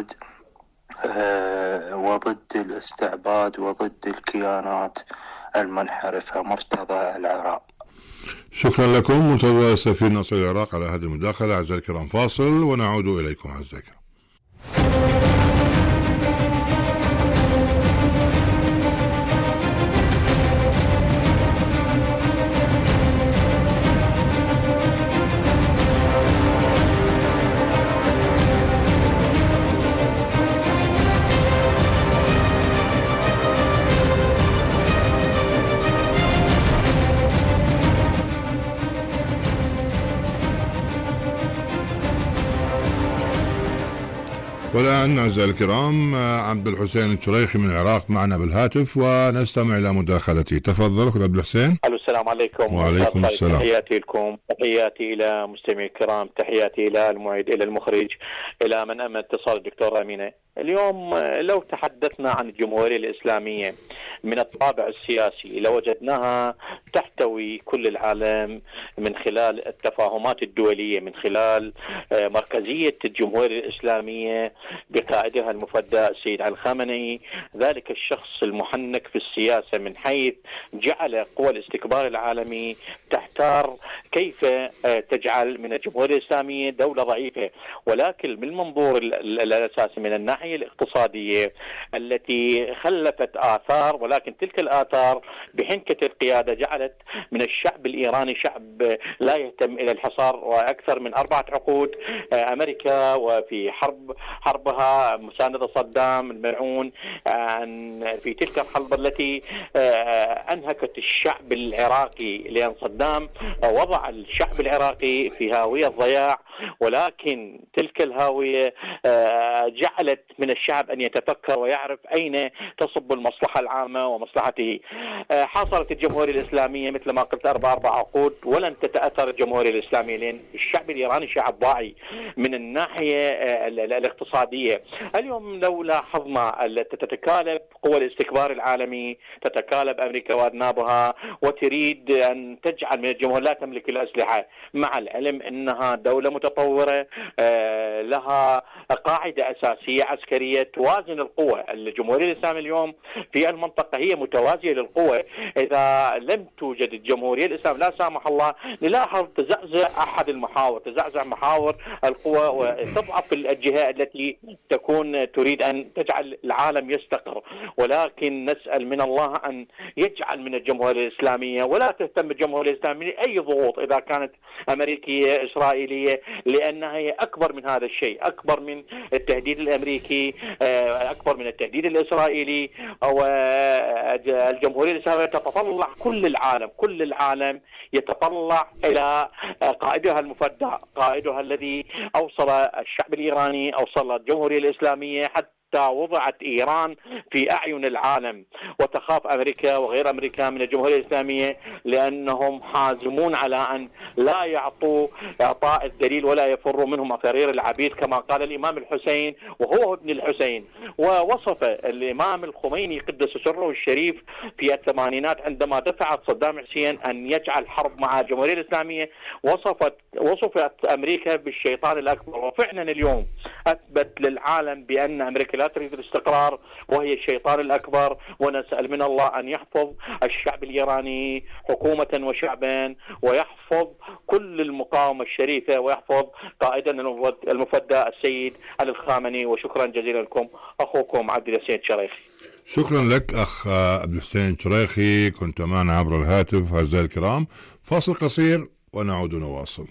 وضد الاستعباد وضد الكيانات المنحرفة مرتضى العراق. شكرا لكم. منتظر السفير ناصر العراق على هذه المداخلة. أعزائي الكرام، فاصل ونعود إليكم أعزائي الكرام. والآن أعزائي الكرام، عبد الحسين الشريخي من العراق معنا بالهاتف ونستمع إلى مداخلته. تفضل أخوي عبد الحسين. السلام عليكم. وعليكم السلام. تحياتي لكم، تحياتي إلى مستمعي الكرام، تحياتي إلى المعيد، إلى المخرج، إلى من أمن اتصال الدكتور أمينة. اليوم لو تحدثنا عن الجمهورية الإسلامية من الطابع السياسي لوجدناها تحتوي كل العالم من خلال التفاهمات الدولية، من خلال مركزية الجمهورية الإسلامية بقائدها المفدى السيد علي الخامنئي، ذلك الشخص المحنك في السياسة من حيث جعل قوى الاستكبار العالمي تحتار كيف تجعل من الجمهورية الإسلامية دولة ضعيفة. ولكن من المنظور الأساسي من الناحية الاقتصادية التي خلفت آثار ولكن تلك الآثار بحنكة القيادة جعلت من الشعب الإيراني شعب لا يهتم إلى الحصار. وأكثر من 4 عقود أمريكا وفي حربها مساندة صدام الملعون في تلك الحرب التي أنهكت الشعب العراقي، لأن صدام وضع الشعب العراقي في هاوية ضياع، ولكن تلك الهاوية جعلت من الشعب أن يتفكر ويعرف أين تصب المصلحة العامة ومصلحته. حاصلت الجمهورية الإسلامية مثل ما قلت 4 عقود ولن تتأثر الجمهورية الإسلامية، لأن الشعب الإيراني شعب واعي من الناحية الاقتصادية. اليوم لو لاحظنا تتكالب قوى الاستكبار العالمي، تتكالب أمريكا وأذنابها وتريد أن تجعل من الجمهورية لا تملك الأسلحة، مع العلم أنها دولة متطورة لها قاعدة أساسية عسكرية توازن القوى. الجمهورية الإسلامية اليوم في المنطقة هي متوازية للقوى. إذا لم توجد الجمهورية الإسلامية لا سامح الله نلاحظ تزعزع أحد المحاور، تزعزع محاور القوى وتضعف الجهة التي تكون تريد أن تجعل العالم يستقر. ولكن نسأل من الله أن يجعل من الجمهورية الإسلامية ولا تهتم الجمهورية الإسلامية أي ضغوط إذا كانت أمريكية إسرائيلية، لأنها هي أكبر من هذا الشيء، أكبر من التهديد الأمريكي، أكبر من التهديد الإسرائيلي. والجمهورية الإسلامية تتطلع كل العالم يتطلع إلى قائدها المفدى، قائدها الذي أوصل الشعب الإيراني، أوصل الجمهورية الإسلامية حتى وضعت إيران في أعين العالم، وتخاف أمريكا وغير أمريكا من الجمهورية الإسلامية لأنهم حازمون على أن لا يعطوا إعطاء الدليل ولا يفروا منهم فرير العبيد كما قال الإمام الحسين وهو ابن الحسين. ووصف الإمام الخميني قدس سره الشريف في الثمانينات عندما دفعت صدام حسين أن يجعل حرب مع الجمهورية الإسلامية، وصفت أمريكا بالشيطان الأكبر. وفعلا اليوم أثبت للعالم بأن أمريكا لا تريد الاستقرار وهي الشيطان الأكبر. ونسأل من الله أن يحفظ الشعب الإيراني حكومة وشعبا، ويحفظ كل المقاومة الشريفة، ويحفظ قائدنا المفدى السيد علي الخامنئي. وشكرا جزيلا لكم أخوكم عبد الحسين شريخي. شكرا لك أخ عبد الحسين شريخي، كنت معنا عبر الهاتف. أعزائي الكرام، فاصل قصير ونعود نواصل.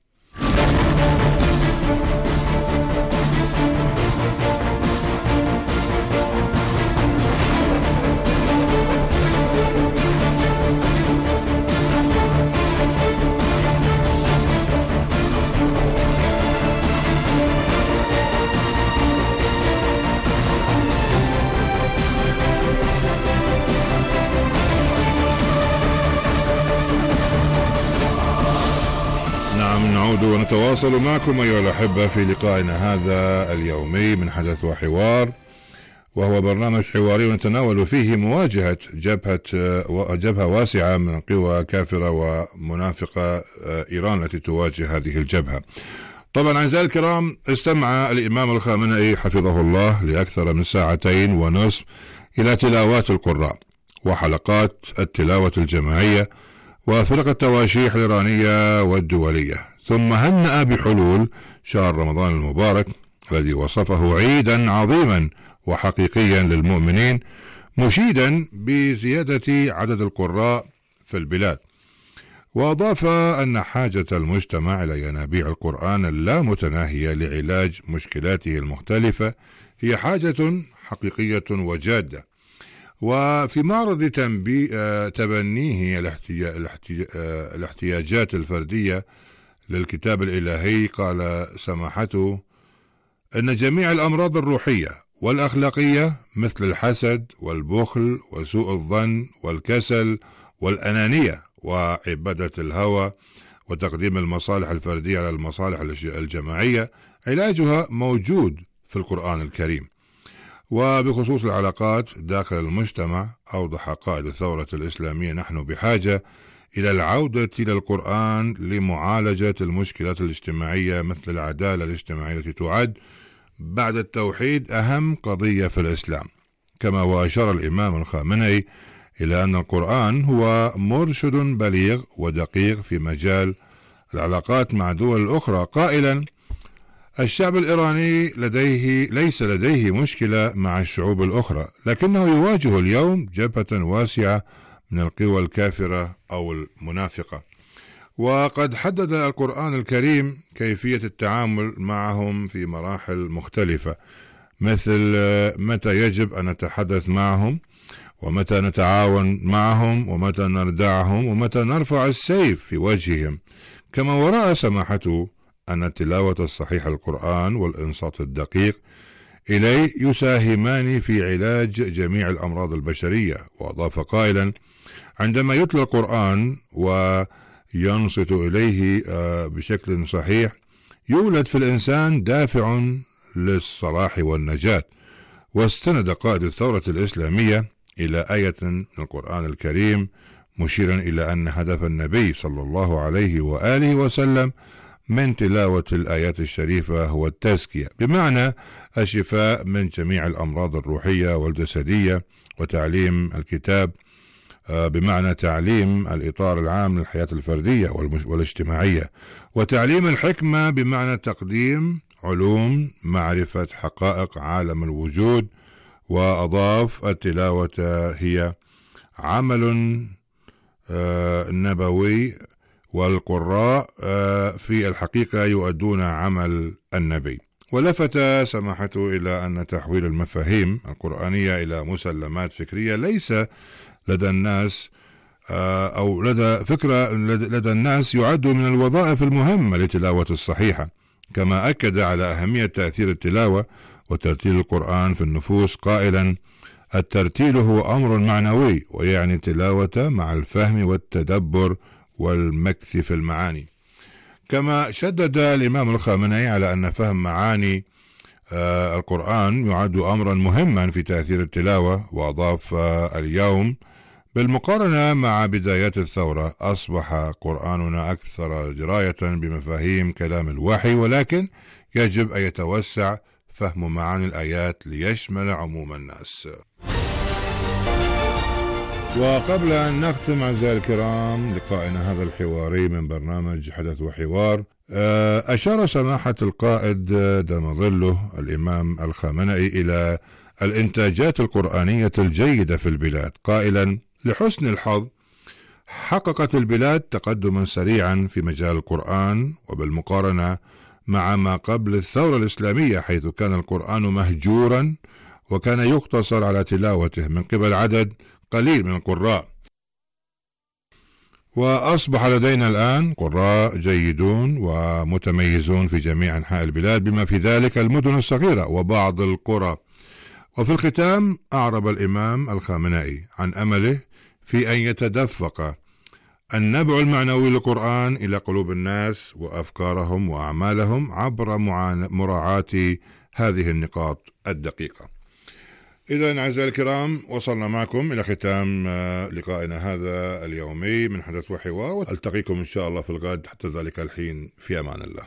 نعود ونتواصل معكم أيها الأحبة في لقائنا هذا اليومي من حدث وحوار، وهو برنامج حواري نتناول فيه مواجهة جبهة واسعة من قوى كافرة ومنافقة إيران التي تواجه هذه الجبهة. طبعا أعزائي الكرام، استمع الإمام الخامنئي حفظه الله لأكثر من 2.5 ساعة إلى تلاوات القراء وحلقات التلاوة الجماعية وفرق التواشيح الإيرانية والدولية، ثم هنأ بحلول شهر رمضان المبارك الذي وصفه عيدا عظيما وحقيقيا للمؤمنين، مشيدا بزيادة عدد القراء في البلاد. وأضاف أن حاجة المجتمع إلى ينابيع القرآن اللامتناهية لعلاج مشكلاته المختلفة هي حاجة حقيقية وجادة. وفي معرض تبنيه الاحتياجات الفردية للكتاب الإلهي، قال سماحته أن جميع الأمراض الروحية والأخلاقية مثل الحسد والبخل وسوء الظن والكسل والأنانية وعبادة الهوى وتقديم المصالح الفردية على المصالح الجماعية علاجها موجود في القرآن الكريم. وبخصوص العلاقات داخل المجتمع، أوضح قائد الثورة الإسلامية: نحن بحاجة إلى العودة إلى القرآن لمعالجة المشكلات الاجتماعية مثل العدالة الاجتماعية التي تعد بعد التوحيد أهم قضية في الإسلام. كما وأشار الإمام الخامنئي إلى أن القرآن هو مرشد بليغ ودقيق في مجال العلاقات مع دول الأخرى، قائلا: الشعب الإيراني ليس لديه مشكلة مع الشعوب الأخرى، لكنه يواجه اليوم جبهة واسعة من القوى الكافرة أو المنافقة، وقد حدد القرآن الكريم كيفية التعامل معهم في مراحل مختلفة، مثل متى يجب أن نتحدث معهم، ومتى نتعاون معهم، ومتى نردعهم، ومتى نرفع السيف في وجههم. كما ورأى سماحته أن تلاوة الصحيح القرآن والإنصات الدقيق إليه يساهمان في علاج جميع الأمراض البشرية، وأضاف قائلا: عندما يتلى القرآن وينصت إليه بشكل صحيح يولد في الإنسان دافع للصلاح والنجاة. واستند قائد الثورة الإسلامية إلى آية من القرآن الكريم مشيرا إلى أن هدف النبي صلى الله عليه وآله وسلم من تلاوة الآيات الشريفة هو التزكية، بمعنى الشفاء من جميع الأمراض الروحية والجسدية، وتعليم الكتاب بمعنى تعليم الإطار العام للحياة الفردية والاجتماعية، وتعليم الحكمة بمعنى تقديم علوم معرفة حقائق عالم الوجود. وأضاف: التلاوة هي عمل نبوي، والقراء في الحقيقة يؤدون عمل النبي. ولفت سماحته إلى أن تحويل المفاهيم القرآنية إلى مسلمات فكرية ليس لدى الناس أو لدى الناس يعد من الوظائف المهمة لتلاوة الصحيحة. كما أكد على أهمية تأثير التلاوة وترتيل القرآن في النفوس قائلا: الترتيل هو أمر معنوي، ويعني التلاوة مع الفهم والتدبر والمكث في المعاني. كما شدد الإمام الخامنئي على أن فهم معاني القرآن يعد أمرا مهما في تأثير التلاوة، وأضاف: اليوم بالمقارنة مع بدايات الثورة أصبح قرآننا أكثر دراية بمفاهيم كلام الوحي، ولكن يجب أن يتوسع فهم معاني الآيات ليشمل عموم الناس. وقبل أن نختم أعزائي الكرام لقائنا هذا الحواري من برنامج حدث وحوار، أشار سماحة القائد دام ظله الإمام الخامنئي إلى الإنتاجات القرآنية الجيدة في البلاد قائلا: لحسن الحظ حققت البلاد تقدما سريعا في مجال القرآن، وبالمقارنة مع ما قبل الثورة الإسلامية حيث كان القرآن مهجورا وكان يقتصر على تلاوته من قبل عدد قليل من القراء، وأصبح لدينا الآن قراء جيدون ومتميزون في جميع أنحاء البلاد بما في ذلك المدن الصغيرة وبعض القرى. وفي الختام أعرب الإمام الخامنئي عن أمله في أن يتدفق النبع المعنوي للقرآن إلى قلوب الناس وأفكارهم وأعمالهم عبر مراعاة هذه النقاط الدقيقة. إذن أعزائي الكرام، وصلنا معكم إلى ختام لقائنا هذا اليومي من حدث وحوار، والتقيكم إن شاء الله في الغد. حتى ذلك الحين في أمان الله.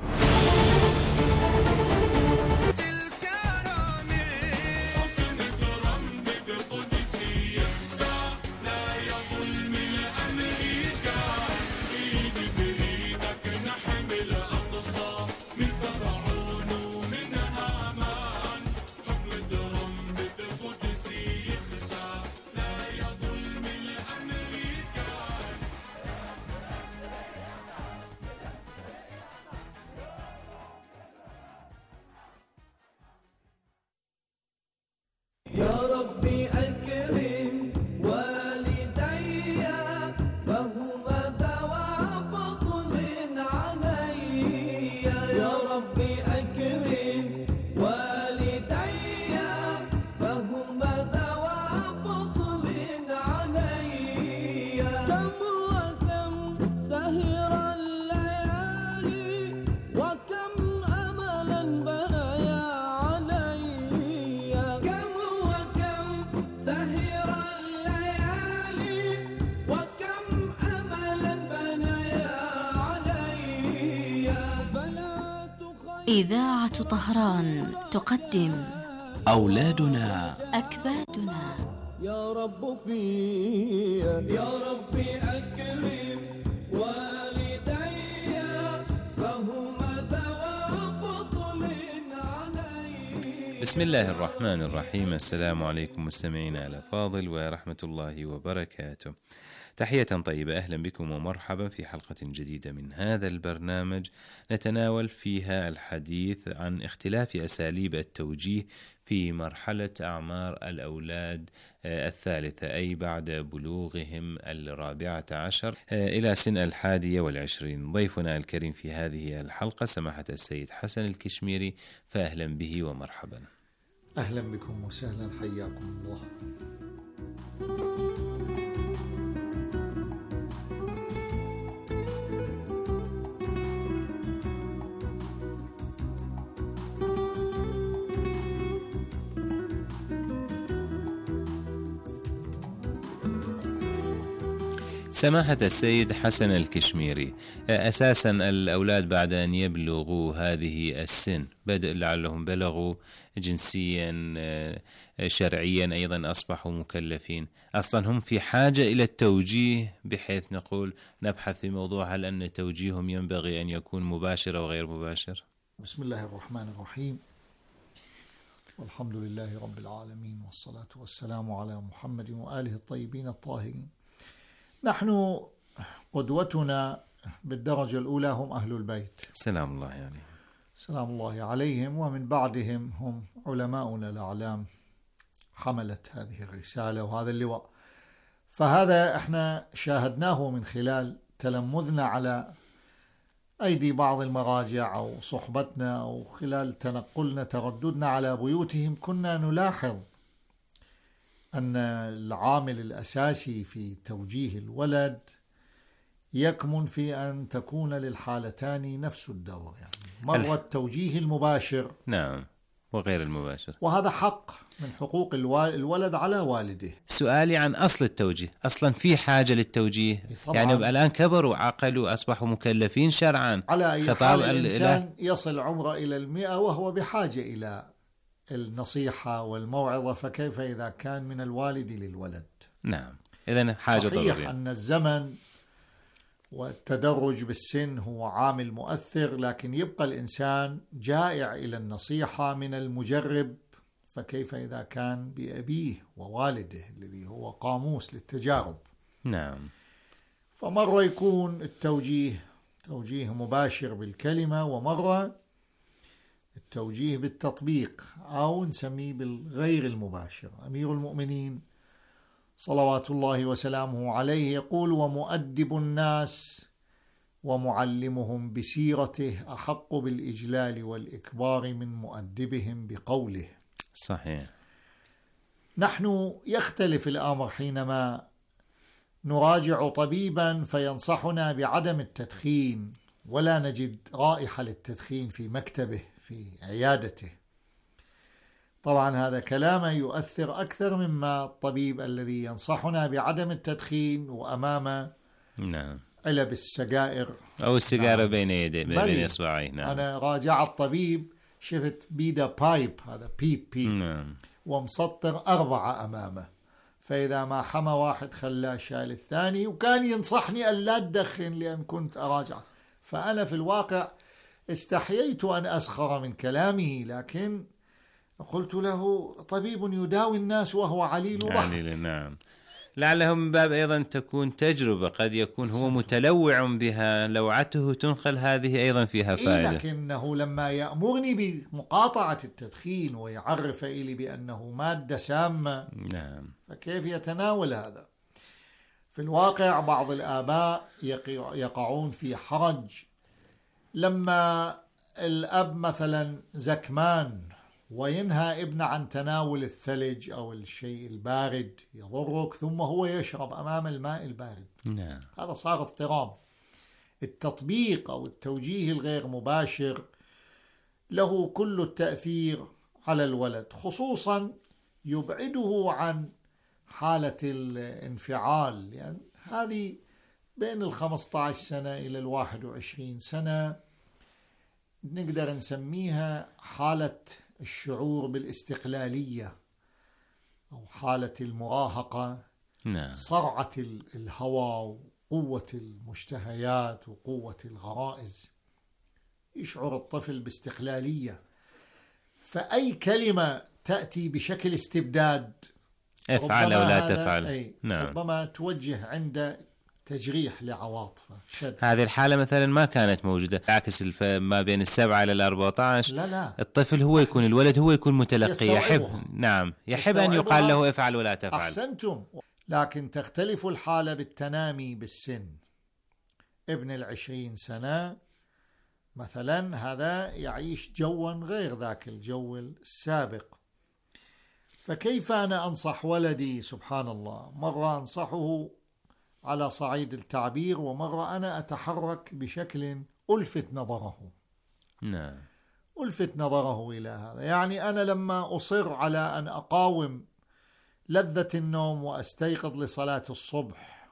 يا ربي أكرم والدي فهما ذوى فضل علي، يا ربي أكرم والدي فهما ذوى فضل علي، كم وكم سهر الليالي وكم أملا بنايا علي، سهر الليالي وكم أملا بنايا علي، فلا إذاعة طهران تقدم أولادنا أكبادنا. يا رب يا ربي أكرم والدي فهما ذوى فضل بسم الله الرحمن الرحيم. السلام عليكم مستمعينا الأفاضل ورحمة الله وبركاته. تحية طيبة، أهلا بكم ومرحبا في حلقة جديدة من هذا البرنامج نتناول فيها الحديث عن اختلاف أساليب التوجيه في مرحلة أعمار الأولاد الثالثة، أي بعد بلوغهم 14 إلى سن 21. ضيفنا الكريم في هذه الحلقة سماحة السيد حسن الكشميري، فأهلا به ومرحبا. أهلا بكم وسهلا، حياكم الله. سماحة السيد حسن الكشميري، أساسا الأولاد بعد أن يبلغوا هذه السن لعلهم بلغوا جنسيا شرعيا أيضا أصبحوا مكلفين، أصلا هم في حاجة إلى التوجيه، بحيث نقول نبحث في موضوع هل أن توجيههم ينبغي أن يكون مباشر أو غير مباشر. بسم الله الرحمن الرحيم، والحمد لله رب العالمين، والصلاة والسلام على محمد وآله الطيبين الطاهرين. نحن قدوتنا بالدرجة الأولى هم أهل البيت سلام الله عليهم، سلام الله عليهم، ومن بعدهم هم علماؤنا الأعلام حملت هذه الرسالة وهذا اللواء. فهذا احنا شاهدناه من خلال تلمذنا على أيدي بعض المراجع أو صحبتنا أو خلال تنقلنا ترددنا على بيوتهم. كنا نلاحظ أن العامل الأساسي في توجيه الولد يكمن في أن تكون للحالتان نفس الدور، يعني مرة التوجيه المباشر نعم وغير المباشر، وهذا حق من حقوق الولد على والده. سؤالي عن أصل التوجيه، أصلا في حاجة للتوجيه؟ يعني الآن كبروا وعقلوا أصبحوا مكلفين شرعا، على أي حال الإنسان يصل عمره إلى 100 وهو بحاجة إلى النصيحة والموعظة، فكيف إذا كان من الوالد للولد؟ نعم، إذن حاجة ضرورية. صحيح أن الزمن والتدرج بالسن هو عامل مؤثر، لكن يبقى الإنسان جائع إلى النصيحة من المجرب، فكيف إذا كان بأبيه ووالده الذي هو قاموس للتجارب؟ نعم. فمرة يكون التوجيه توجيه مباشر بالكلمة، ومرة التوجيه بالتطبيق أو نسميه بالغير المباشر. أمير المؤمنين صلوات الله وسلامه عليه يقول: ومؤدب الناس ومعلمهم بسيرته أحق بالإجلال والإكبار من مؤدبهم بقوله. صحيح. نحن يختلف الأمر حينما نراجع طبيبا فينصحنا بعدم التدخين ولا نجد رائحة للتدخين في مكتبه في عيادته. طبعا هذا كلام يؤثر أكثر مما الطبيب الذي ينصحنا بعدم التدخين وأمام نعم علب السجائر أو السيجارة نعم. بين إصبعيه. نعم. أنا راجعت طبيب شفت بيدا بايب، هذا بي نعم. ومسطر 4 أمامه، فإذا ما حمى واحد خلاه شال الثاني، وكان ينصحني ألا أدخن لأن كنت أراجع. فأنا في الواقع استحييت أن أسخر من كلامه، لكن قلت له طبيب يداوي الناس وهو عليل ضحك. نعم. لعله من باب أيضا تكون تجربة، قد يكون هو متلوع بها، لوعته تنقل هذه أيضا فيها فائدة. لكنه لما يأمرني بمقاطعة التدخين ويعرف إلي بأنه مادة سامة، نعم. فكيف يتناول هذا؟ في الواقع بعض الآباء يقعون في حرج لما الأب مثلا زكمان وينهى ابنه عن تناول الثلج أو الشيء البارد يضرك، ثم هو يشرب أمام الماء البارد. نعم. هذا صار اضطراب. التطبيق أو التوجيه الغير مباشر له كل التأثير على الولد، خصوصا يبعده عن حالة الانفعال، يعني هذه بين 15 سنة إلى 21 سنة نقدر نسميها حالة الشعور بالاستقلالية أو حالة المراهقة. نعم. صرعة الهوى وقوة المشتهيات وقوة الغرائز، يشعر الطفل باستقلالية. فأي كلمة تأتي بشكل استبداد افعل أو لا تفعل، نعم، ربما توجه عند تجريح لعواطفه، شد. هذه الحالة مثلا ما كانت موجودة، عكس ما بين 7 إلى 14. لا. الطفل هو يكون، الولد هو يكون متلقي، يحب، نعم، يحب أن يقال له افعل ولا تفعل. أحسنتم. لكن تختلف الحالة بالتنامي بالسن. ابن 20 سنة مثلا هذا يعيش جوا غير ذاك الجو السابق، فكيف أنا أنصح ولدي؟ سبحان الله، مرة أنصحه على صعيد التعبير، ومرة أنا أتحرك بشكل ألفت نظره. نعم، ألفت نظره إلى هذا. يعني أنا لما أصر على أن أقاوم لذة النوم وأستيقظ لصلاة الصبح،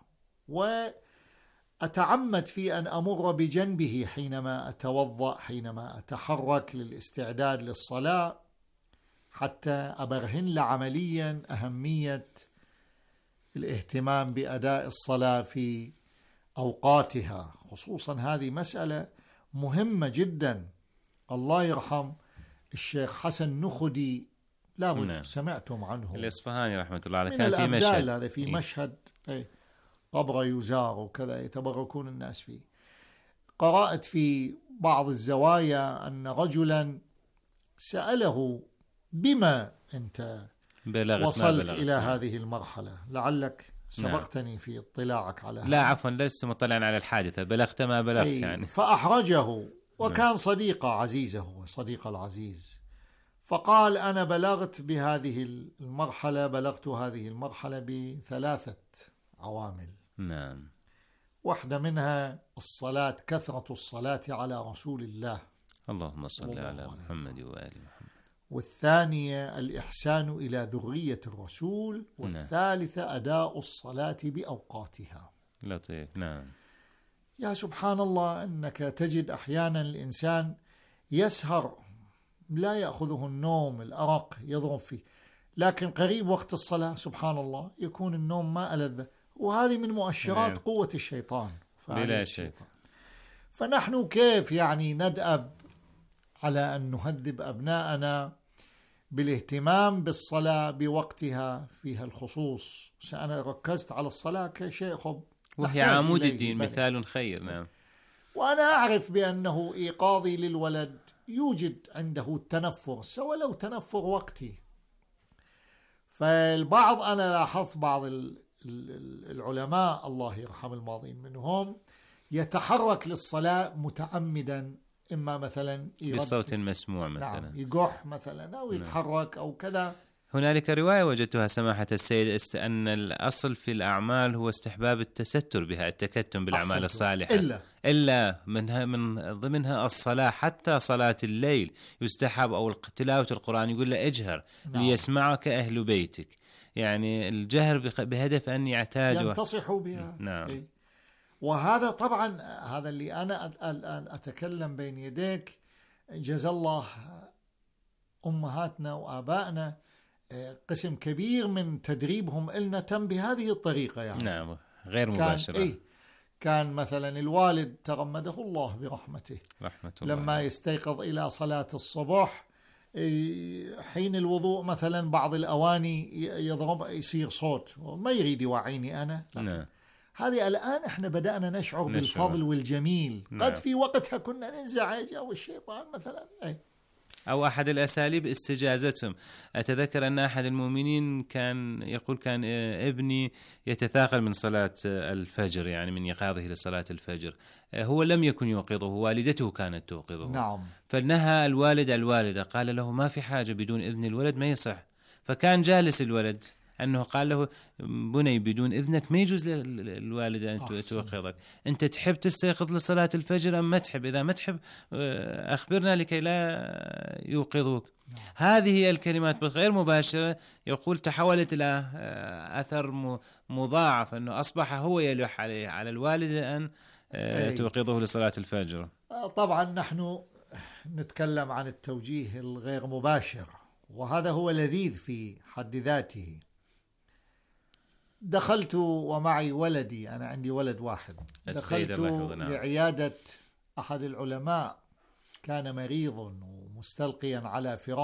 وأتعمد في أن أمر بجنبه حينما أتوضأ، حينما أتحرك للاستعداد للصلاة، حتى أبرهن له عمليا أهمية الاهتمام بأداء الصلاة في أوقاتها، خصوصا هذه مسألة مهمة جدا. الله يرحم الشيخ حسن نخدي، لابد سمعتم عنه، الإصفهاني رحمة الله عليه، كان في مشهد، هذا في مشهد قبر يزار وكذا يتبركون الناس فيه. قرأت في بعض الزوايا أن رجلا سأله: بما أنت وصلت إلى هذه المرحلة؟ لعلك سبقتني في اطلاعك على هذا. لا عفوا، لست مطلعا على الحادثة، بلغت ما بلغت يعني. فأحرجه، وكان صديقه عزيزه، هو صديق العزيز، فقال: أنا بلغت بهذه المرحلة، بلغت هذه المرحلة ب3 عوامل. نعم. واحدة منها الصلاة، كثرة الصلاة على رسول الله، اللهم صل على محمد وآل محمد. والثانية الإحسان إلى ذرية الرسول، والثالثة أداء الصلاة بأوقاتها. لطيف. نعم. يا سبحان الله، أنك تجد أحيانا الإنسان يسهر، لا يأخذه النوم، الأرق يضرب فيه، لكن قريب وقت الصلاة سبحان الله يكون النوم ما ألذ، وهذه من مؤشرات قوة الشيطان بلا شك. فنحن كيف يعني ندأب على أن نهذب أبناءنا بالاهتمام بالصلاة بوقتها فيها الخصوص. أنا ركزت على الصلاة كشيء وهي عمود الدين، مثال خير. نعم. وأنا أعرف بأنه إيقاظي للولد يوجد عنده التنفر، سواء لو تنفر وقتي. فالبعض، أنا لاحظت بعض العلماء الله يرحم الماضين منهم يتحرك للصلاة متعمدا، إما مثلا بصوت مسموع مثلا، نعم، يقح مثلا أو يتحرك أو كذا. هنالك رواية وجدتها سماحة السيد أن الأصل في الأعمال هو استحباب التستر بها، التكتم بالأعمال الصالحة، إلا من ضمنها الصلاة، حتى صلاة الليل يستحب، أو تلاوة القرآن يقول له اجهر ليسمعك أهل بيتك، يعني الجهر بهدف أن يعتادوا ينتصحوا بها. نعم. وهذا طبعا هذا اللي أنا الآن أتكلم بين يديك، جزا الله أمهاتنا وآبائنا قسم كبير من تدريبهم إلنا تم بهذه الطريقة يعني. نعم، غير مباشرة. كان مثلا الوالد تغمده الله برحمته، رحمة الله، لما يستيقظ إلى صلاة الصبح، حين الوضوء مثلا بعض الأواني يضرب يصير صوت، وما يريد يوعيني أنا. نعم. هذه الآن احنا بدأنا نشعر بالفضل والجميل. نعم. قد في وقتها كنا ننزعج، أو الشيطان مثلا أو أحد الأساليب استجازتهم. أتذكر أن أحد المؤمنين كان يقول: كان ابني يتثاقل من صلاة الفجر، يعني من يقاظه لصلاة الفجر، هو لم يكن يوقظه، والدته كانت توقظه. نعم. فنهى الوالدة قال له: ما في حاجة، بدون إذن الولد ما يصح. فكان جالس الولد، أنه قال له: بني بدون إذنك ما يجوز للوالدة أن توقظك، أنت تحب تستيقظ لصلاة الفجر أم ما تحب؟ إذا ما تحب أخبرنا لكي لا يوقظوك. هذه هي الكلمات غير مباشرة، يقول تحولت إلى أثر مضاعف، أنه أصبح هو يلح على الوالدة أن توقظه لصلاة الفجر. طبعا نحن نتكلم عن التوجيه الغير مباشر، وهذا هو لذيذ في حد ذاته. دخلت ومعي ولدي، أنا عندي ولد واحد، دخلت لعيادة أحد العلماء، كان مريض ومستلقيا على فراش